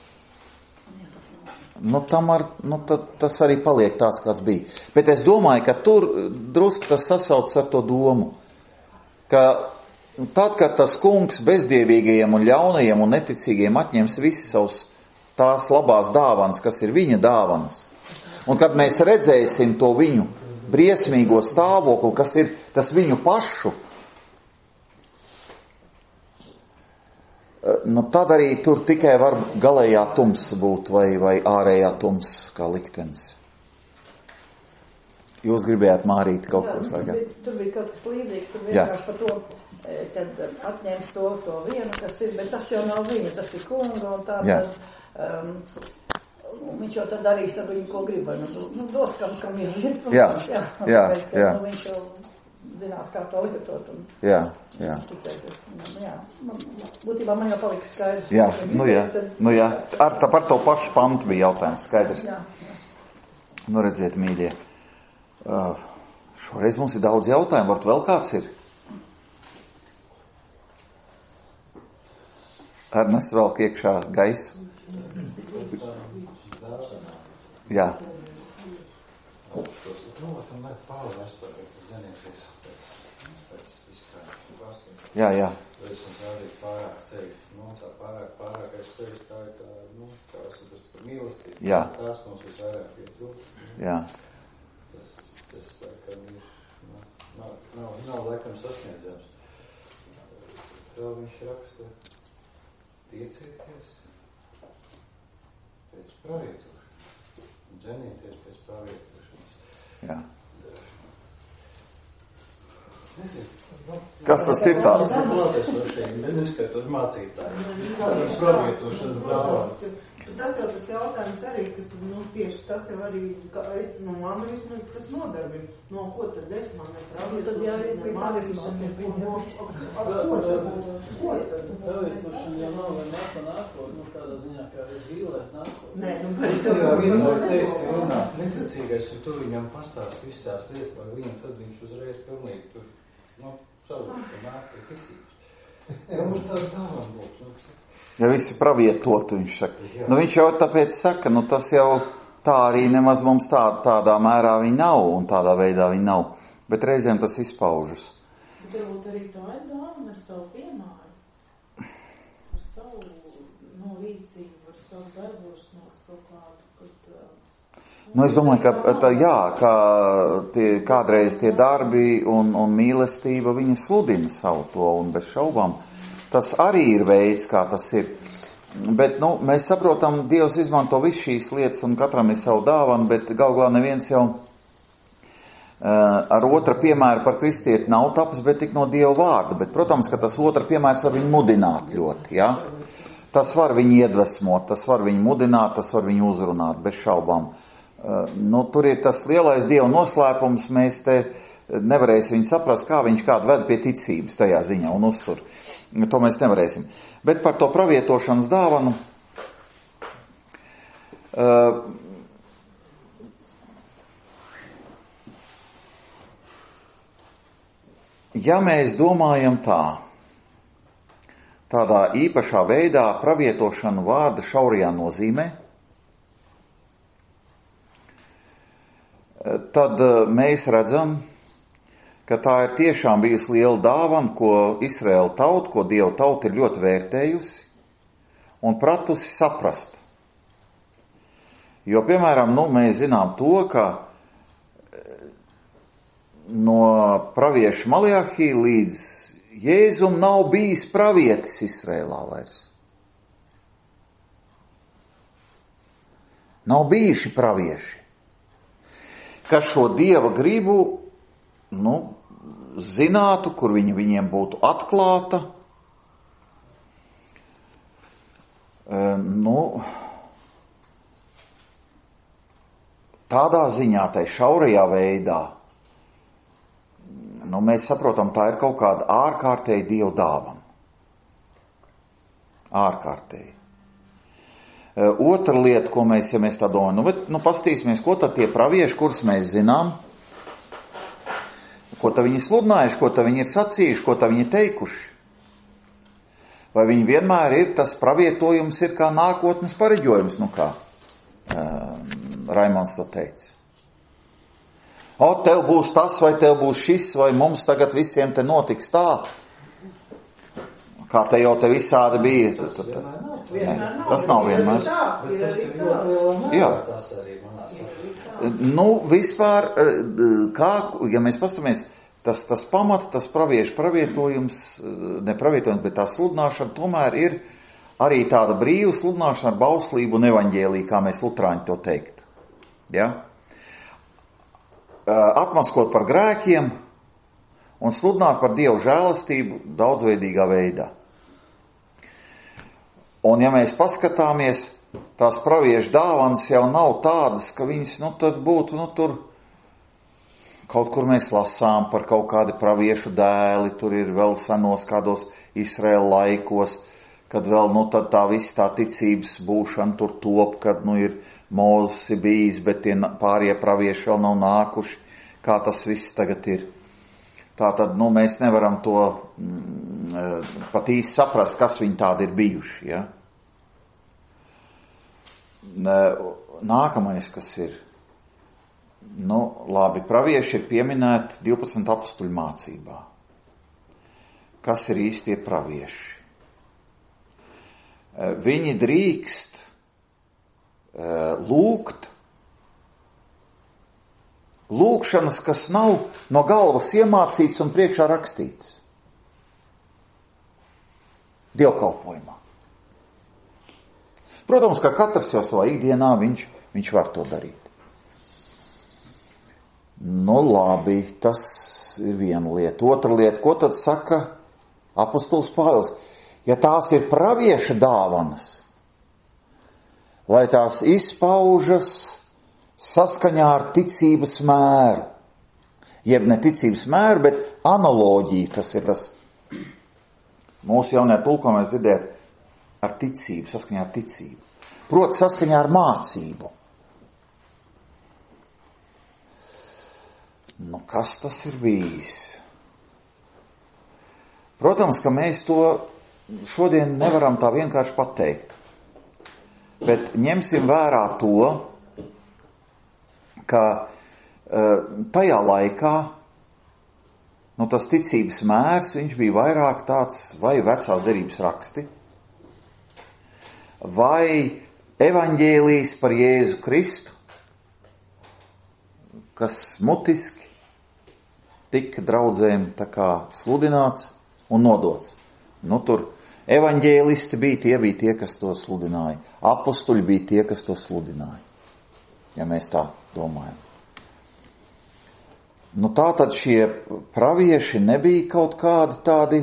nu, tam ar, nu, tad, tas arī paliek tāds, kāds bija. Bet es domāju, ka tur drusku tas sasauc ar to domu, ka tad, kad tas kungs bezdievīgajiem un ļaunajiem un neticīgajiem atņems visas savus tās labās dāvanas, kas ir viņa dāvanas, un kad mēs redzēsim to viņu briesmīgo stāvokli, kas ir tas viņu pašu, nu tad arī tur tikai var galējā tumsa būt vai, vai ārējā tumsa kā liktenis. Jūs gribējāt, Mārīt, kaut ko sagāt? Tur bija kaut kas līdzīgs, tur vienkārši par to, kad atņems to, to vienu, kas ir, bet tas jau nav viņa, tas ir kunga, un tā tad, um, viņš jau tad darīs ar viņu, ko grib, nu, nu dos, kam, kam ir, protams, jā, jā, jā, tāpēc, ka, jā. Nu, viņš jau zinās, kā to lietot, un jā, jā. Ticēsies, nu, jā, man, būtībā man jau paliks skaidrs. Jā, nu jā, nu jā, ar, tā par to pašu pantu bija jautājums, skaidrs. Jā, jā. Nu redziet, mīļie, uh, Šoreiz mums ir daudz jautājumu, varbūt vēl kāds ir? Ernests velk iekšā gaisu. Jā. Jā, jā. Jā. Jā. Nav, nav, nav laikam sasniedzams. Vēl viņš raksta tiecieties pēc pravietošanas, dzenīties pēc pravietošanas. Jā. Nezinu. Kas tas ir tāds? Neskatot mācītāji. Kādas pravietošanas dāvana? Tas jau tas jautājums arī, kas, nu, tieši tas jau arī, ka es, nu, man vismaz, kas nodarbina, no ko tad es man neprāvētu, tad jā, ir mācīšana, ko, no, ar ko tad, ko tad? Pravietošana jau nav vai nāko nāko, nu, tādā ziņā, kā ir zīlēt nāko. Nē, nu, kā Es tev jau vienmēr teicu, ka runā neticīgais, un tu viņam pastāst visas tās lietas, vai viņam tad viņš uzreiz pilnīgi tur, nu, savu, ka nāk pie ticības. Ja mums tā dāvana būtu, nu, Ja visi pravietot, viņš saka. Nu, viņš jau tāpēc saka, nu, tas jau tā arī nemaz mums tā, tādā mērā viņi nav, un tādā veidā viņi nav. Bet reizēm tas izpaužas. Bet varbūt arī tā ir dāvana ar savu piemēru, ar savu, nu, rīcību, ar savu darbošanos kaut kādu, kad... Nu, es domāju, ka tā, jā, ka tie, kādreiz tie darbi un, un mīlestība, viņi sludina savu to, un bez šaubām. Tas arī ir veids, kā tas ir. Bet, nu, mēs saprotam, Dievs izmanto visu šīs lietas un katram ir savu dāvanu, bet gal galā neviens jau uh, ar otra piemēru par kristieti nav taps, bet tik no Dieva vārda. Bet, protams, ka tas otra piemērs var viņu mudināt ļoti, ja? Tas var viņu iedvesmot, tas var viņu mudināt, tas var viņu uzrunāt, bez šaubām. Uh, nu, tur ir tas lielais Dieva noslēpums, mēs te nevarēsim viņu saprast, kā viņš kādu ved pie ticības tajā ziņā un uztur. To mēs nevarēsim. Bet par to pravietošanas dāvanu. Uh, ja mēs domājam tā, tādā īpašā veidā pravietošanu vārda šaurajā nozīmē, tad mēs redzam, ka tā ir tiešām bijusi liela dāvana, ko Izraēla tauta, ko Dieva tauta ir ļoti vērtējusi un pratusi saprast. Jo, piemēram, nu, mēs zinām to, ka no pravieša Maliahī līdz Jēzum nav bijis pravietis Izraēlā vairs. Nav bijuši pravieši, kas šo Dieva gribu, nu, zinātu, kur viņa viņiem būtu atklāta. E, nu, tādā ziņā, tai šaurajā veidā, nu, mēs saprotam, tā ir kaut kāda ārkārtēja Dieva dāvana. Ārkārtēji. E, otra lieta, ko mēs, ja mēs tā domājam, nu, bet, nu, pastīsimies, ko tad tie pravieši, kurus mēs zinām, ko tā viņi sludinājuši, ko tā viņi ir sacījuši, ko tā viņi teikuši. Vai viņi vienmēr ir, tas pravietojums ir kā nākotnes pareģojums, nu kā uh, Raimons to teica. O, tev būs tas, vai tev būs šis, vai mums tagad visiem te notiks tā. Kā te jau te visādi bija. Tad, tad, tad, ne, tas nav vienmēr. Bet tas ir ļoti lielā mērā, tas arī manās. Nu, vispār, kā, ja mēs pastamies, tas, tas pamata, tas praviešu pravietojums, ne pravietojums, bet tā sludināšana tomēr ir arī tāda brīva sludināšana ar bauslību un evaņģēliju, kā mēs lutrāņi to teikt. Ja? Atmaskot par grēkiem un sludināt par Dievu žēlastību daudzveidīgā veidā. Un ja mēs paskatāmies, tās praviešu dāvanas jau nav tādas, ka viņas, nu, tad būtu, nu, tur kaut kur mēs lasām par kaut kādi praviešu dēli, tur ir vēl senos kādos Izraēla laikos, kad vēl, nu, tad tā visa tā ticības būšana tur top, kad, nu, ir Mūzes bijis, bet tie pārējie pravieši vēl nav nākuši, kā tas viss tagad ir. Tātad, nu, mēs nevaram to mm, pat īsti saprast, kas viņi tādi ir bijuši, ja. Nākamais, kas ir, nu, labi, pravieši ir pieminēti divpadsmit apustuļu mācībā. Kas ir īstie pravieši? Viņi drīkst lūgt lūgšanas, kas nav no galvas iemācīts un priekšā rakstīts. Dievkalpojumā. Protams, ka katrs jau savā ikdienā viņš, viņš var to darīt. Nu labi, tas ir viena lieta. Otra lieta, ko tad saka apostols Pāvils? Ja tās ir pravieša dāvanas, lai tās izpaužas saskaņā ar ticības mēru, jeb ne ticības mēru, bet analoģiju, kas ir tas mūsu jaunajā tulkojumā mēs dzirdēt ar ticību, saskaņā ar ticību. Proti saskaņā ar mācību. Nu, kas tas ir bijis? Protams, ka mēs to šodien nevaram tā vienkārši pateikt. Bet ņemsim vērā to, ka tajā laikā, nu, tas ticības mērs, viņš bija vairāk tāds vai vecās derības raksti, vai evaņģēlijs par Jēzu Kristu, kas mutiski tika draudzēm tā kā sludināts un nodots. Nu, tur evaņģēlisti bija tie, bija tie, kas to sludināja. Apostuļi bija tie, kas to sludināja. Ja mēs tā domājam. Nu, tā tad šie pravieši nebija kaut kādi tādi,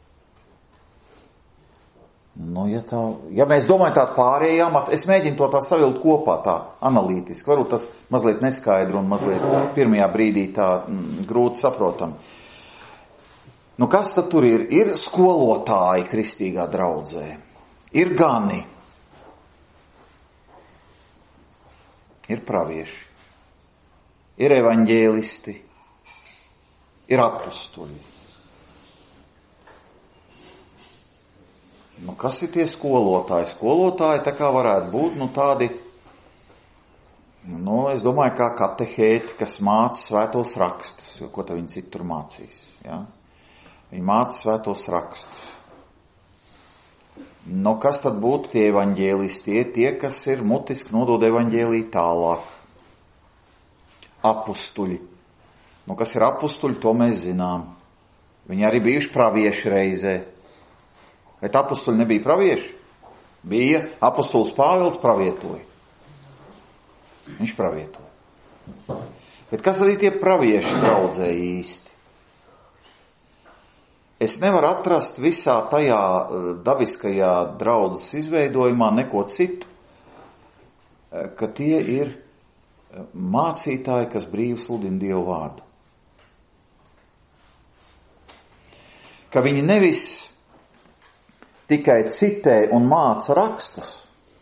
nu, ja tā, ja mēs domājam tādu pārējām, es mēģinu to tā savilkt kopā tā analītiski, varbūt tas mazliet neskaidru un mazliet pirmajā brīdī tā mm, grūti saprotam. Nu, kas tad tur ir? Ir skolotāji kristīgā draudzē, ir gani, ir pravieši, ir evaņģēlisti, ir apostuļi. Nu, kas ir tie skolotāji? Skolotāji tā kā varētu būt, nu, tādi, nu, es domāju, kā katehēti, kas māca svētos rakstus, jo ko tad viņi citur mācīs, ja? Viņi māca svētos rakstus. Nu, kas tad būtu tie evaņģēlisti? Tie, tie, kas ir mutiski nodod evaņģēliju tālāk. Apustuļi. Nu, kas ir apustuļi, to mēs zinām. Viņi arī bijuši pravieši reizē. Bet apustuļi nebija pravieši? Bija. Apostols Pāvils pravietoja. Viņš pravietoja. Bet kas tad ir tie pravieši draudzē īsti? Es nevaru atrast visā tajā dabiskajā draudzes izveidojumā neko citu, ka tie ir mācītāji, kas brīvi sludina Dievu vārdu. Ka viņi nevis tikai citē un māca rakstus,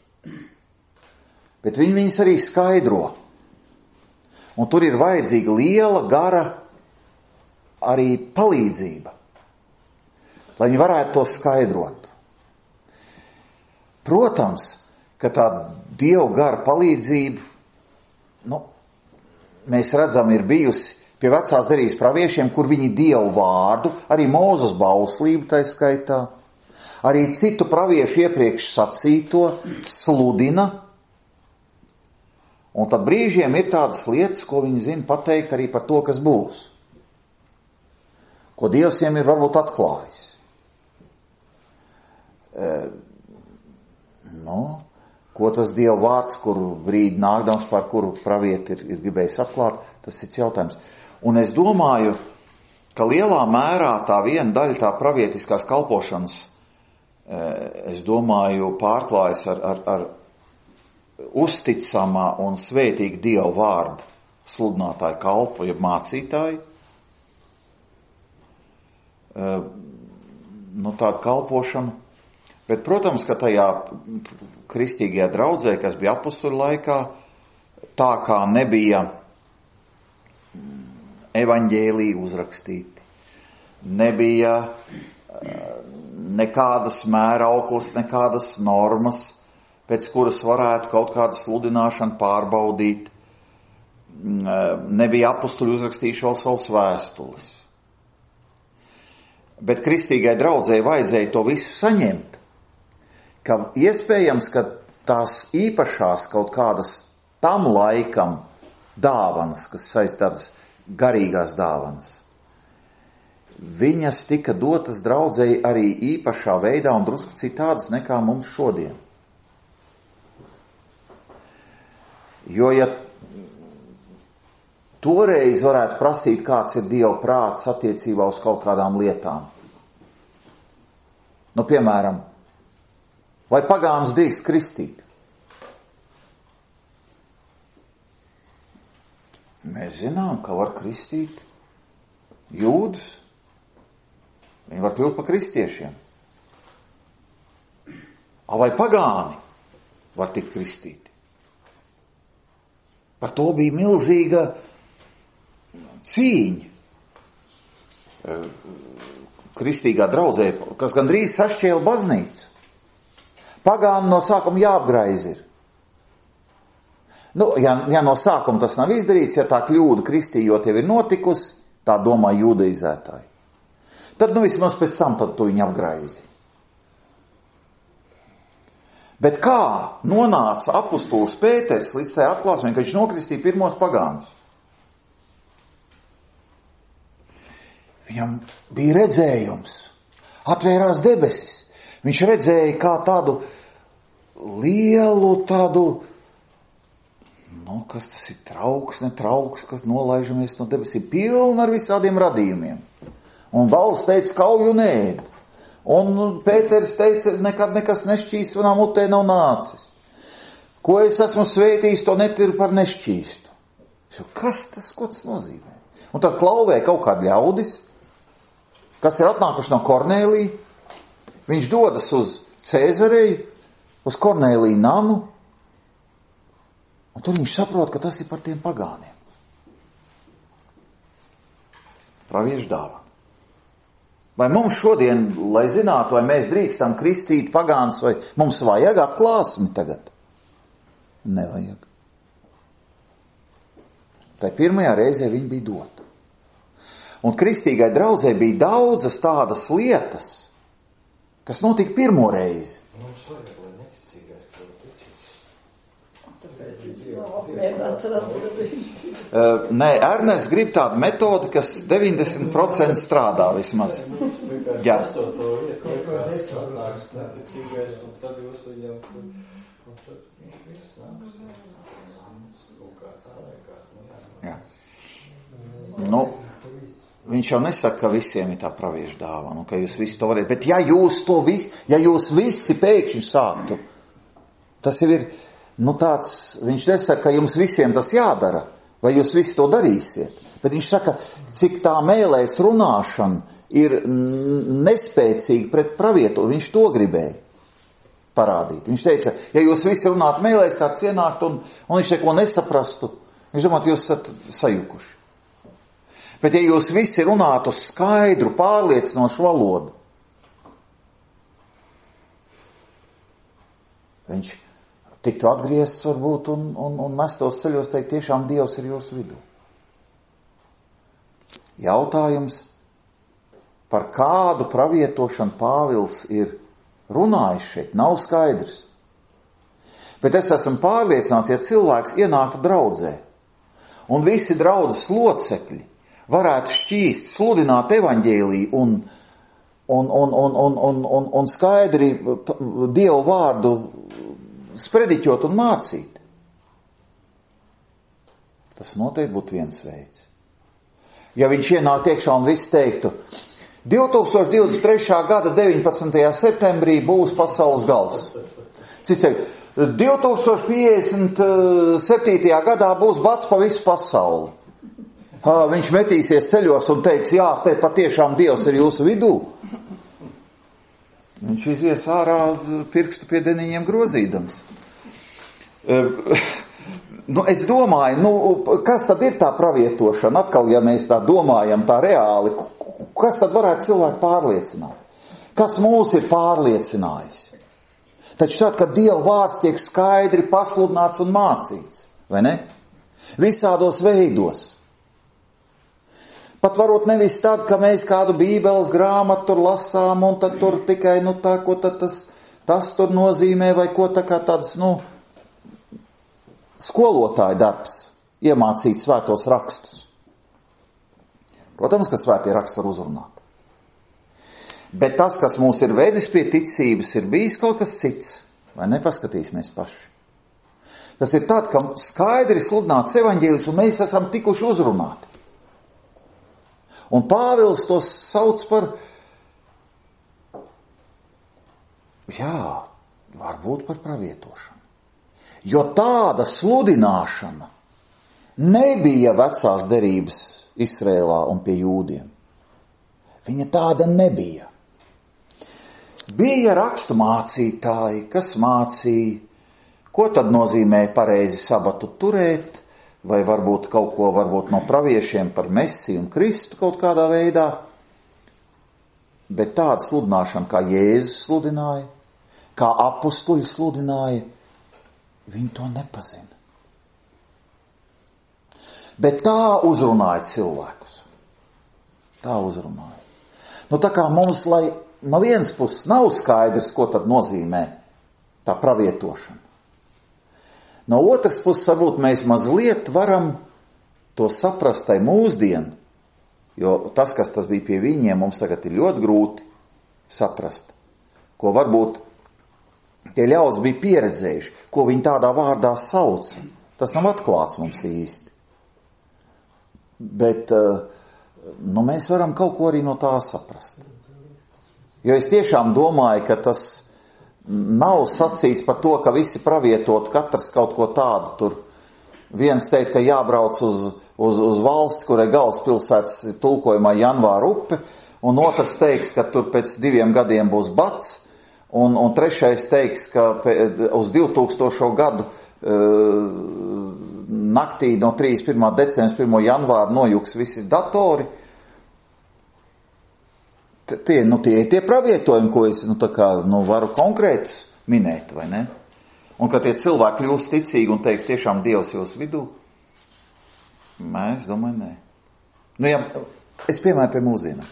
bet viņi viņus arī skaidro. Un tur ir vajadzīga liela, gara arī palīdzība, lai viņi varētu to skaidrot. Protams, ka tā Dieva gara palīdzība, nu, mēs redzam, ir bijusi pie vecās derības praviešiem, kur viņi Dievu vārdu, arī Mūzes bauslību tai skaitā, arī citu praviešu iepriekš sacīto sludina, un tad brīžiem ir tādas lietas, ko viņi zina pateikt arī par to, kas būs, ko Dievs viņiem ir varbūt atklājis. E, nu, ko tas Dieva vārds, kuru brīdi nākdams, par kuru pravieti ir, ir gribējis atklāt, tas ir jautājums. Un es domāju, ka lielā mērā tā viena daļa tā pravietiskās kalpošanas, e, es domāju, pārklājas ar, ar, ar uzticamā un svētīga Dieva vārda sludinātāju kalpu, jeb mācītāju. E, nu, tādu kalpošanu. Bet, protams, ka tajā kristīgajā draudzē, kas bija apostuļu laikā, tā kā nebija evaņģēliji uzrakstīti. Nebija nekādas mērauklas, nekādas normas, pēc kuras varētu kaut kādu sludināšanu pārbaudīt. Nebija apustuļi uzrakstījuši vēl savus vēstules. Bet kristīgai draudzei vajadzēja to visu saņemt, ka iespējams, ka tās īpašās kaut kādas tam laikam dāvanas, kas saistātas garīgās dāvanas, viņas tika dotas draudzei arī īpašā veidā un drusku citādas nekā mums šodien. Jo, ja toreiz varētu prasīt, kāds ir Dieva prāts attiecībā uz kaut kādām lietām. Nu, piemēram, vai pagāns drīkst kristīt? Mēs zinām, ka var kristīt jūdus. Viņi var kļūt par kristiešiem. A, vai pagāni var tikt kristīti? Par to bija milzīga cīņa. Kristīgā draudzē, kas gandrīz sašķēla baznīcu. Pagāni no sākuma jāapgraiz ir. Nu, ja, ja no sākuma tas nav izdarīts, ja tā kļūda kristījot jau ir notikusi, tā domā judaizētāji, tad nu vismaz pēc tam tad tu viņu apgraizi. Bet kā nonāca apustulis Pēters līdz tai atklāsmei, ka viņš nokristīja pirmos pagānus? Viņam bija redzējums, atvērās debesis. Viņš redzēja kā tādu lielu tādu, nu, kas tas ir, trauks, ne trauks, kas nolaižamies no debesīm, pilna ar visādiem radījumiem. Un valsts teica, kauju nēd. Un Pēters teica, nekad nekas nešķīsts manā mutē nav nācis. Ko es esmu svētījis, to netiru par nešķīstu. Kas tas, ko tas nozīmē? Un tad klauvē kaut kādi ļaudis, kas ir atnākuši no Kornēlija. Viņš dodas uz Cēzareju, uz Kornēlija namu, un tur viņš saprot, ka tas ir par tiem pagāniem. Praviešu dāvana. Vai mums šodien, lai zinātu, vai mēs drīkstam kristīt pagānus, vai mums vajag atklāsmi tagad? Nevajag. Tai pirmajā reizē viņa bija dota. Un kristīgai draudzē bija daudzas tādas lietas, kas notika pirmo reizi. Mums vajag, lai neticīgais to ticīs. Uh, nē, Ernsts grib tādu metodi, kas deviņdesmit procenti strādā vismaz. Jā. Jā. Nu, viņš jau nesaka, ka visiem ir tā praviešu dāvana, un ka jūs visi to varat. Bet ja jūs to visi, ja jūs visi pēkšņi sāktu, tas jau ir, nu tāds, viņš nesaka, ka jums visiem tas jādara, vai jūs visi to darīsiet. Bet viņš saka, cik tā mēlēs runāšana ir nespēcīga pret pravietu, viņš to gribēja parādīt. Viņš teica, ja jūs visi runātu mēlēs, kāds ienākt, un, un viņš neko nesaprastu, viņš domāt, jūs esat sajukuši. Bet ja jūs visi runātu skaidru, pārliecinošu valodu, viņš tiktu atgriezts varbūt un, un, un mestos ceļos teikt, tiešām Dievs ir jūsu vidū. Jautājums, par kādu pravietošanu Pāvils ir runājis šeit, nav skaidrs. Bet es esmu pārliecināts, ja cilvēks ienāktu draudzē un visi draudzes locekļi varētu šķīst, sludināt evaņģēliju un, un, un, un, un, un, un, un skaidri Dievu vārdu sprediķot un mācīt. Tas noteikti būtu viens veids. Ja viņš ienāk iekšā un viss teiktu, divi tūkstoši divdesmit trešā gada deviņpadsmitajā septembrī būs pasaules gals. Cits teikt, divi tūkstoši piecdesmit septītajā gadā būs bats pa visu pasauli. Ha, viņš metīsies ceļos un teiks, jā, te patiešām Dievs ir jūsu vidū. Viņš izies ārā pirkstu pie deniņiem grozīdams. Nu, es domāju, nu, kas tad ir tā pravietošana? Atkal, ja mēs tā domājam tā reāli, kas tad varētu cilvēku pārliecināt? Kas mūs ir pārliecinājis? Taču tad, kad Dieva vārds tiek skaidri pasludināts un mācīts, vai ne? Visādos veidos. Pat varot nevis tad, ka mēs kādu bībeles grāmatu tur lasām un tad tur tikai, nu tā, ko tad tas, tas tur nozīmē, vai ko tā kā tāds, nu, skolotāja darbs, iemācīt svētos rakstus. Protams, ka svētie raksti var uzrunāt. Bet tas, kas mūs ir vedis pie ticības, ir bijis kaut kas cits, vai nepaskatīsimies paši. Tas ir tad, ka skaidri sludināts evaņģēlis un mēs esam tikuši uzrunāti. Un Pāvils tos sauc par, jā, varbūt par pravietošanu. Jo tāda sludināšana nebija vecās derības Izrēlā un pie jūdiem. Viņa tāda nebija. Bija rakstu mācītāji, kas mācīja, ko tad nozīmē pareizi sabatu turēt, vai varbūt kaut ko varbūt no praviešiem par Mesiju un Kristu kaut kādā veidā. Bet tāda sludināšana, kā Jēzus sludināja, kā apustuļi sludināja, viņi to nepazina. Bet tā uzrunāja cilvēkus. Tā uzrunāja. Nu tā kā mums, lai no vienas puses nav skaidrs, ko tad nozīmē tā pravietošana. No otras puses varbūt mēs mazliet varam to saprast tai mūsdienu, jo tas, kas tas bija pie viņiem, mums tagad ir ļoti grūti saprast, ko varbūt tie ļaudis bija pieredzējuši, ko viņi tādā vārdā sauca. Tas nav atklāts mums īsti. Bet nu, mēs varam kaut ko arī no tā saprast. Jo es tiešām domāju, ka tas nav sacīts par to, ka visi pravietot katrs kaut ko tādu tur. Viens teikt, ka jābrauc uz, uz, uz valsti, kurai galvaspilsētas tulkojumā Janvāra upe, un otrs teiks, ka tur pēc diviem gadiem būs bats, un, un trešais teiks, ka uz divtūkstošo gadu uh, naktī no trīsdesmit pirmā decembra pirmo janvāru nojuks visi datori. Tie, nu, tie ir tie pravietojumi, ko es nu, tā kā, nu, varu konkrētus minēt, vai ne? Un ka tie cilvēki kļūst ticīgi un teiks, tiešām Dievs jūs vidū? Nē, es domāju, nē. Nu, ja, es piemēru pie mūsdienām.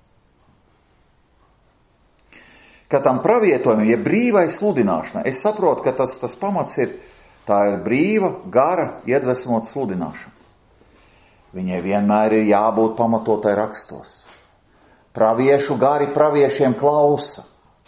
Ka tam pravietojumam, ja brīvai sludināšanai, es saprotu, ka tas, tas pamats ir, tā ir brīva, gara, iedvesmota sludināšana. Viņai vienmēr ir jābūt pamatotai rakstos. Praviešu gari praviešiem klausa.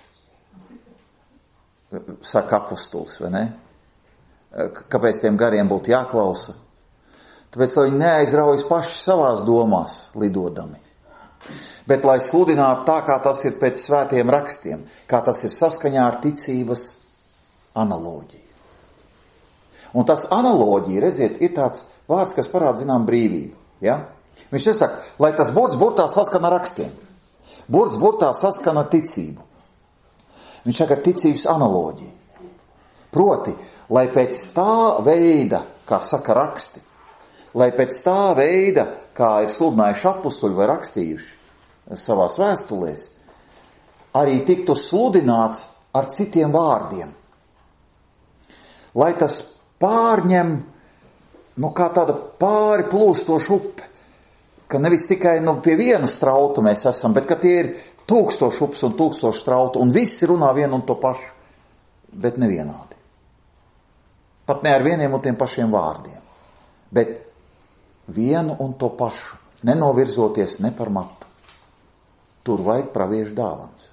Saka apustulis, vai ne? Kāpēc tiem gariem būtu jāklausa? Tāpēc, lai viņi neaizraujas paši savās domās lidodami. Bet, lai sludinātu tā, kā tas ir pēc svētiem rakstiem, kā tas ir saskaņā ar ticības analoģiju. Un tas analoģija, redziet, ir tāds vārds, kas parāda zinām brīvību. Ja? Viņš nesaka, lai tas burts burtā saskana ar rakstiem. Burts burtā saskana ticību. Viņš saka ticības analoģiju. Proti, lai pēc tā veida, kā saka raksti, lai pēc tā veida, kā ir sludinājuši apustuļi vai rakstījuši savās vēstulēs, arī tiktu sludināts ar citiem vārdiem. Lai tas pārņem, nu kā tāda pāri plūstoša upe, ka nevis tikai nu, pie viena strauta mēs esam, bet ka tie ir tūkstoši upes un tūkstoši strauta, un visi runā vienu un to pašu, bet nevienādi. Pat ne ar vieniem un tiem pašiem vārdiem, bet vienu un to pašu, nenovirzoties ne par matu. Tur vajag praviešu dāvans.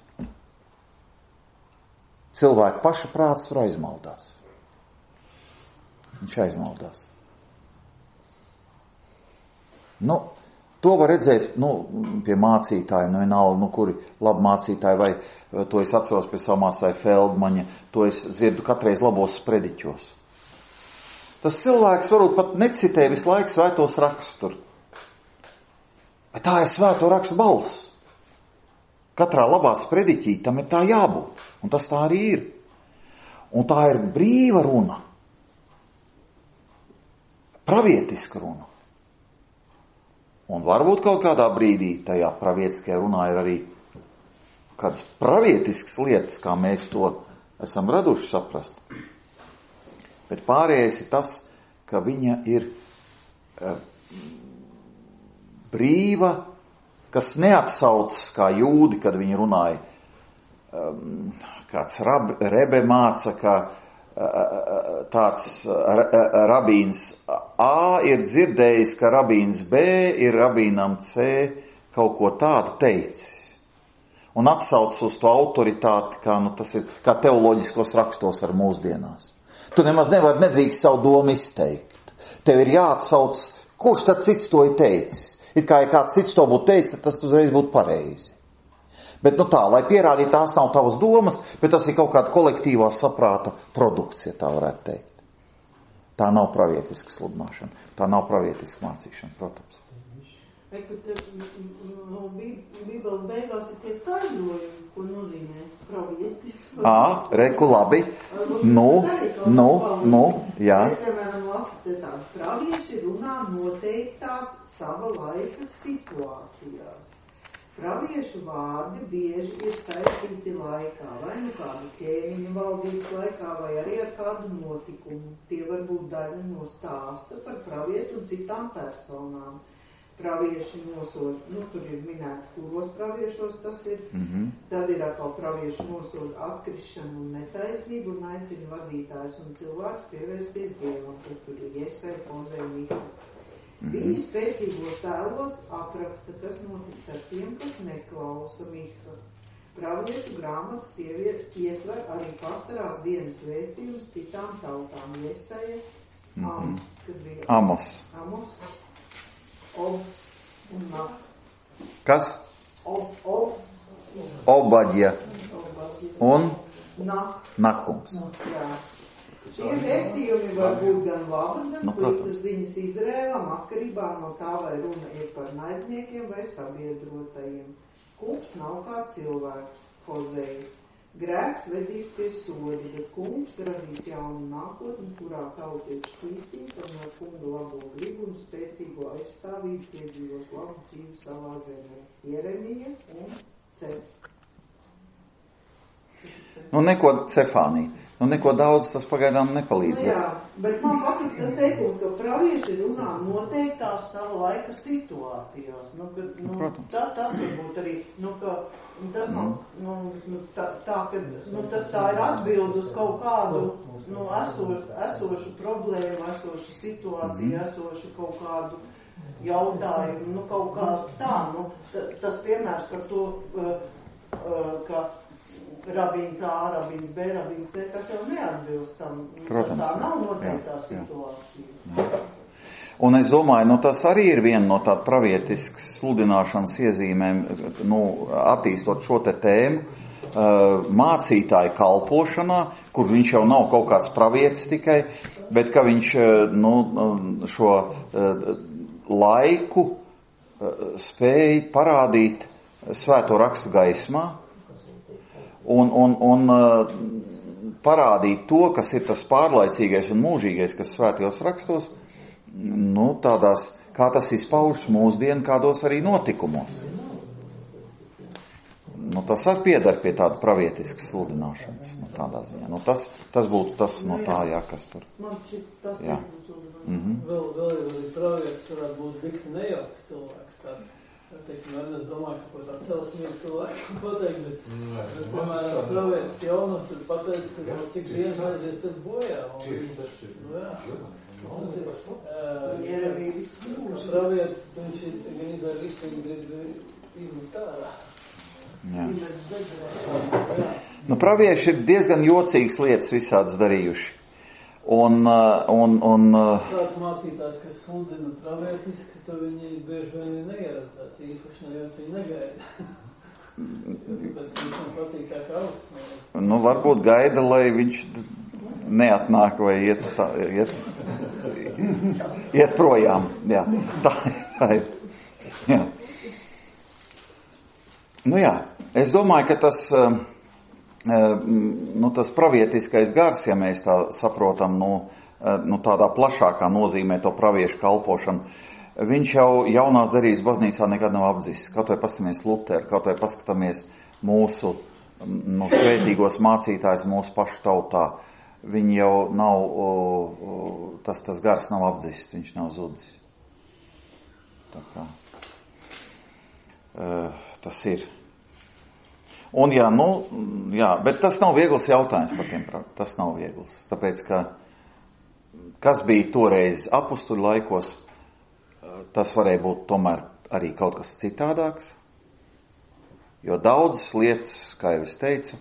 Cilvēki paša prāts tur aizmaldās. Viņš aizmaldās. Nu, to var redzēt, nu, pie mācītājiem, nu, vienalga, nu, kuri labi mācītāji, vai to es atceros pie savu mācītāju Feldmaņa, to es dzirdu katreiz labos sprediķos. Tas cilvēks varbūt pat necitē visu laiku svētos rakstus tur. Bet tā ir svēto rakstu balss. Katrā labā sprediķī tam ir tā jābūt, un tas tā arī ir. Un tā ir brīva runa. pravietiska runa. Un varbūt kaut kādā brīdī tajā pravietiskajā runā ir arī kādas pravietiskas lietas, kā mēs to esam raduši saprast. Bet pārējais ir tas, ka viņa ir uh, brīva, kas neatsaucas kā jūdi, kad viņi runāja. Um, kāds rab, rebe māca, ka uh, tāds uh, rabīns A ir dzirdējis, ka rabīns B ir rabīnam C kaut ko tādu teicis. Un atsauc uz to autoritāti, kā, nu, tas ir, kā teoloģiskos rakstos ar mūsdienās. Tu nemaz nevar nedrīkst savu domu izteikt. Tev ir jāatsauc, kurš tad cits to ir teicis. It kā, ja kāds cits to būtu teicis, tas uzreiz būtu pareizi. Bet, nu tā, lai pierādītu, tās nav tavas domas, bet tas ir kaut kāda kolektīvā saprāta produkts, ja tā varētu teikt. Tā nav pravietiska sludināšana. Tā nav pravietiska mācīšana, protams. No Bībeles beigās ir tie skaidrojumi, ko nozīmē pravietiski. Ā, reku labi. Nu, nu, nu, jā. Es, piemēram, lasu te tādas pravieši runā noteiktās sava laika situācijās. Praviešu vārdi bieži ir saistīti laikā, vai nu kādu ķēniņu valdības laikā, vai arī ar kādu notikumu. Tie var būt daļa no stāsta par pravietu un citām personām. Pravieši nosod, nu, tur ir minēti, kuros praviešos tas ir. Mm-hmm. Tad ir atkal pravieši nosod atkrišanu un netaisnību un aicina vadītājus un cilvēkus pievērsties Dievam, kad tur ir Jesai, Ozei, Mika. Mm-hmm. Viņi spēcīgos tēlos apraksta, kas notiks ar tiem, kas neklausa Mika. Praviešu grāmatas ietver arī pastarās dienas vēstījumus citām tautām. Jesai, mm-hmm. Am, kas bija Amos. Amos. Ob un Nah. Kas? Ob, ob. Obadja. Un? Nah. Nahums. Jā. Šie vēstījumi var būt gan labas, gan nu, sliktas ziņas Izrēlam, atkarībā no tā, vai runa ir par naidniekiem vai sabiedrotajiem. Kungs nav kā cilvēks, Hozei. Grēks vedīs pie sodi, bet kungs radīs jaunu nākotni, kurā tauta ir šķīstīta un ar kunga labo gribu un spēcīgo aizstāvību piedzīvos labu dzīvi savā zemē. Jeremija un Cef. Nu, neko Cefānī. Nu, neko daudz tas pagaidām nepalīdz. Nu, jā, bet man patīk tas teikums, ka pravieši runā noteiktās sava laika situācijās. Nu, ka, nu, tā, tas varbūt arī, nu, ka tas nav, nu, tā, tā, ka, nu, tā, tā ir atbild uz kaut kādu, nu, esošu, esošu problēmu, esošu situāciju, esošu kaut kādu jautājumu, nu, kaut kā tā, nu, tas piemērs par to, uh, uh, ka rabīns A, rabīns B, rabīns C, tas jau neatbilst tam. Protams. Tā nav noteiktā situācija. Jā. Un es domāju, nu tas arī ir viena no tāda pravietiskas sludināšanas iezīmēm, nu, attīstot šo te tēmu, uh, mācītāju kalpošanā, kur viņš jau nav kaut kāds pravietis tikai, bet ka viņš, uh, nu, šo uh, laiku uh, spēja parādīt svēto rakstu gaismā, Un, un, un uh, parādīt to, kas ir tas pārlaicīgais un mūžīgais, kas svētajos rakstos, nu, tādās, kā tas izpaužas mūsdienu kādos arī notikumos. Nu, tas arī piedar pie tāda pravietiskas sludināšanas, nu, tādā ziņā. Nu, tas, tas būtu tas no tā, jā, kas tur. Man šit tas jā. Mm-hmm. Vēl, vēl ir arī pravietis varētu būt dikti nejauks cilvēks tāds. Teiksim, arī es domāju, ka kaut tā celsmīgi cilvēku pateikt, bet, bet piemēram, pravietis Jonas tur pateica, ka jau cik dienas aizies ir bojā. Un, nu, jā, tas ir, uh, pravietis, viņš ir gan izdara visu, viņi grib izmest ārā. Jā. Nu, pravieši ir diezgan jocīgas lietas visādas darījuši. Un, un, un, Tāds mācītājs, kas sludina pravietiski, tad viņi bieži vien ir neieredzēts, īpaši neviens viņi negaida. Pēc viņam patīk tā kā austs. Nu, varbūt gaida, lai viņš neatnāk vai iet, tā, iet, iet projām. Jā, tā, tā ir. Jā. Nu jā, es domāju, ka tas... Nu, tas pravietiskais gars, ja mēs tā saprotam, nu, nu, tādā plašākā nozīmē to praviešu kalpošanu, viņš jau jaunās derības baznīcā nekad nav apdzisis. Kaut vai paskatāmies Luteru, kaut vai paskatāmies mūsu no svētīgos mācītājs mūsu pašu tautā. Viņi jau nav, o, o, tas, tas gars nav apdzisis, viņš nav zudis. Tā kā, uh, tas ir. Un jā, nu, jā, bet tas nav viegls jautājums par tiem, tas nav viegls. Tāpēc, ka kas bija toreiz apustuļu laikos, tas varēja būt tomēr arī kaut kas citādāks, jo daudzas lietas, kā jau es teicu,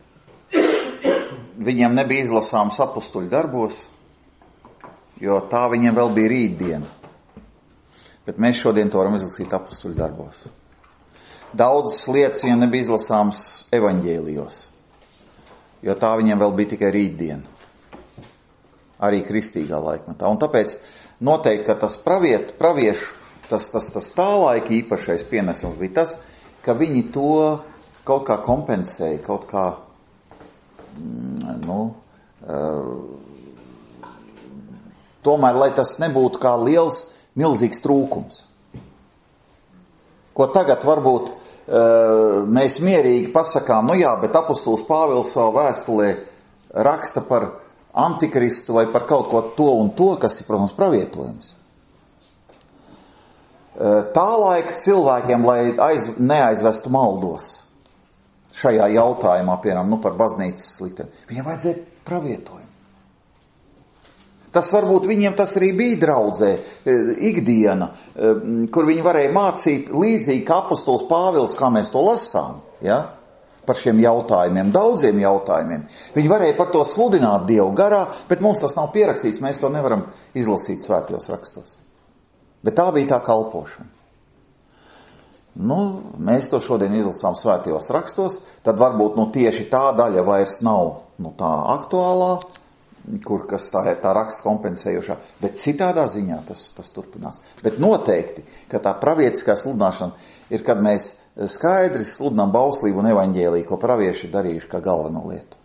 viņiem nebija izlasāms apustuļu darbos, jo tā viņiem vēl bija rītdiena. Bet mēs šodien to varam izlasīt apustuļu darbos. Daudzas lietas viņiem nebija izlasāms evaņģēlijos, jo tā viņiem vēl bija tikai rītdiena. Arī kristīgā laikmetā. Un tāpēc noteikti, ka tas praviet, praviešu, tas, tas, tas tā laika īpašais pienesums bija tas, ka viņi to kaut kā kompensēja, kaut kā, nu, uh, tomēr, lai tas nebūtu kā liels, milzīgs trūkums. Ko tagad varbūt uh, mēs mierīgi pasakām, nu jā, bet apustulis Pāvils savu vēstulē raksta par antikristu vai par kaut ko to un to, kas ir, protams, pravietojums. Tā laika cilvēkiem, lai aiz, neaizvestu maldos šajā jautājumā, piemēram, nu par baznīcas likteni, viņiem vajadzēja pravietojumu. Tas varbūt viņiem tas arī bija draudzē, ikdiena, kur viņi varēja mācīt līdzīgi kā apustulis Pāvils, kā mēs to lasām, ja? Par šiem jautājumiem, daudziem jautājumiem. Viņi varēja par to sludināt Dievu garā, bet mums tas nav pierakstīts, mēs to nevaram izlasīt svētajos rakstos. Bet tā bija tā kalpošana. Nu, mēs to šodien izlasām svētajos rakstos, tad varbūt nu, tieši tā daļa vairs nav nu, tā aktuālā, kur kas tā ir tā raksta kompensējošā, bet citādā ziņā tas, tas turpinās. Bet noteikti, ka tā pravietiskā sludināšana ir, kad mēs skaidri sludinām bauslību un evaņģēliju, ko pravieši ir darījuši kā galveno lietu.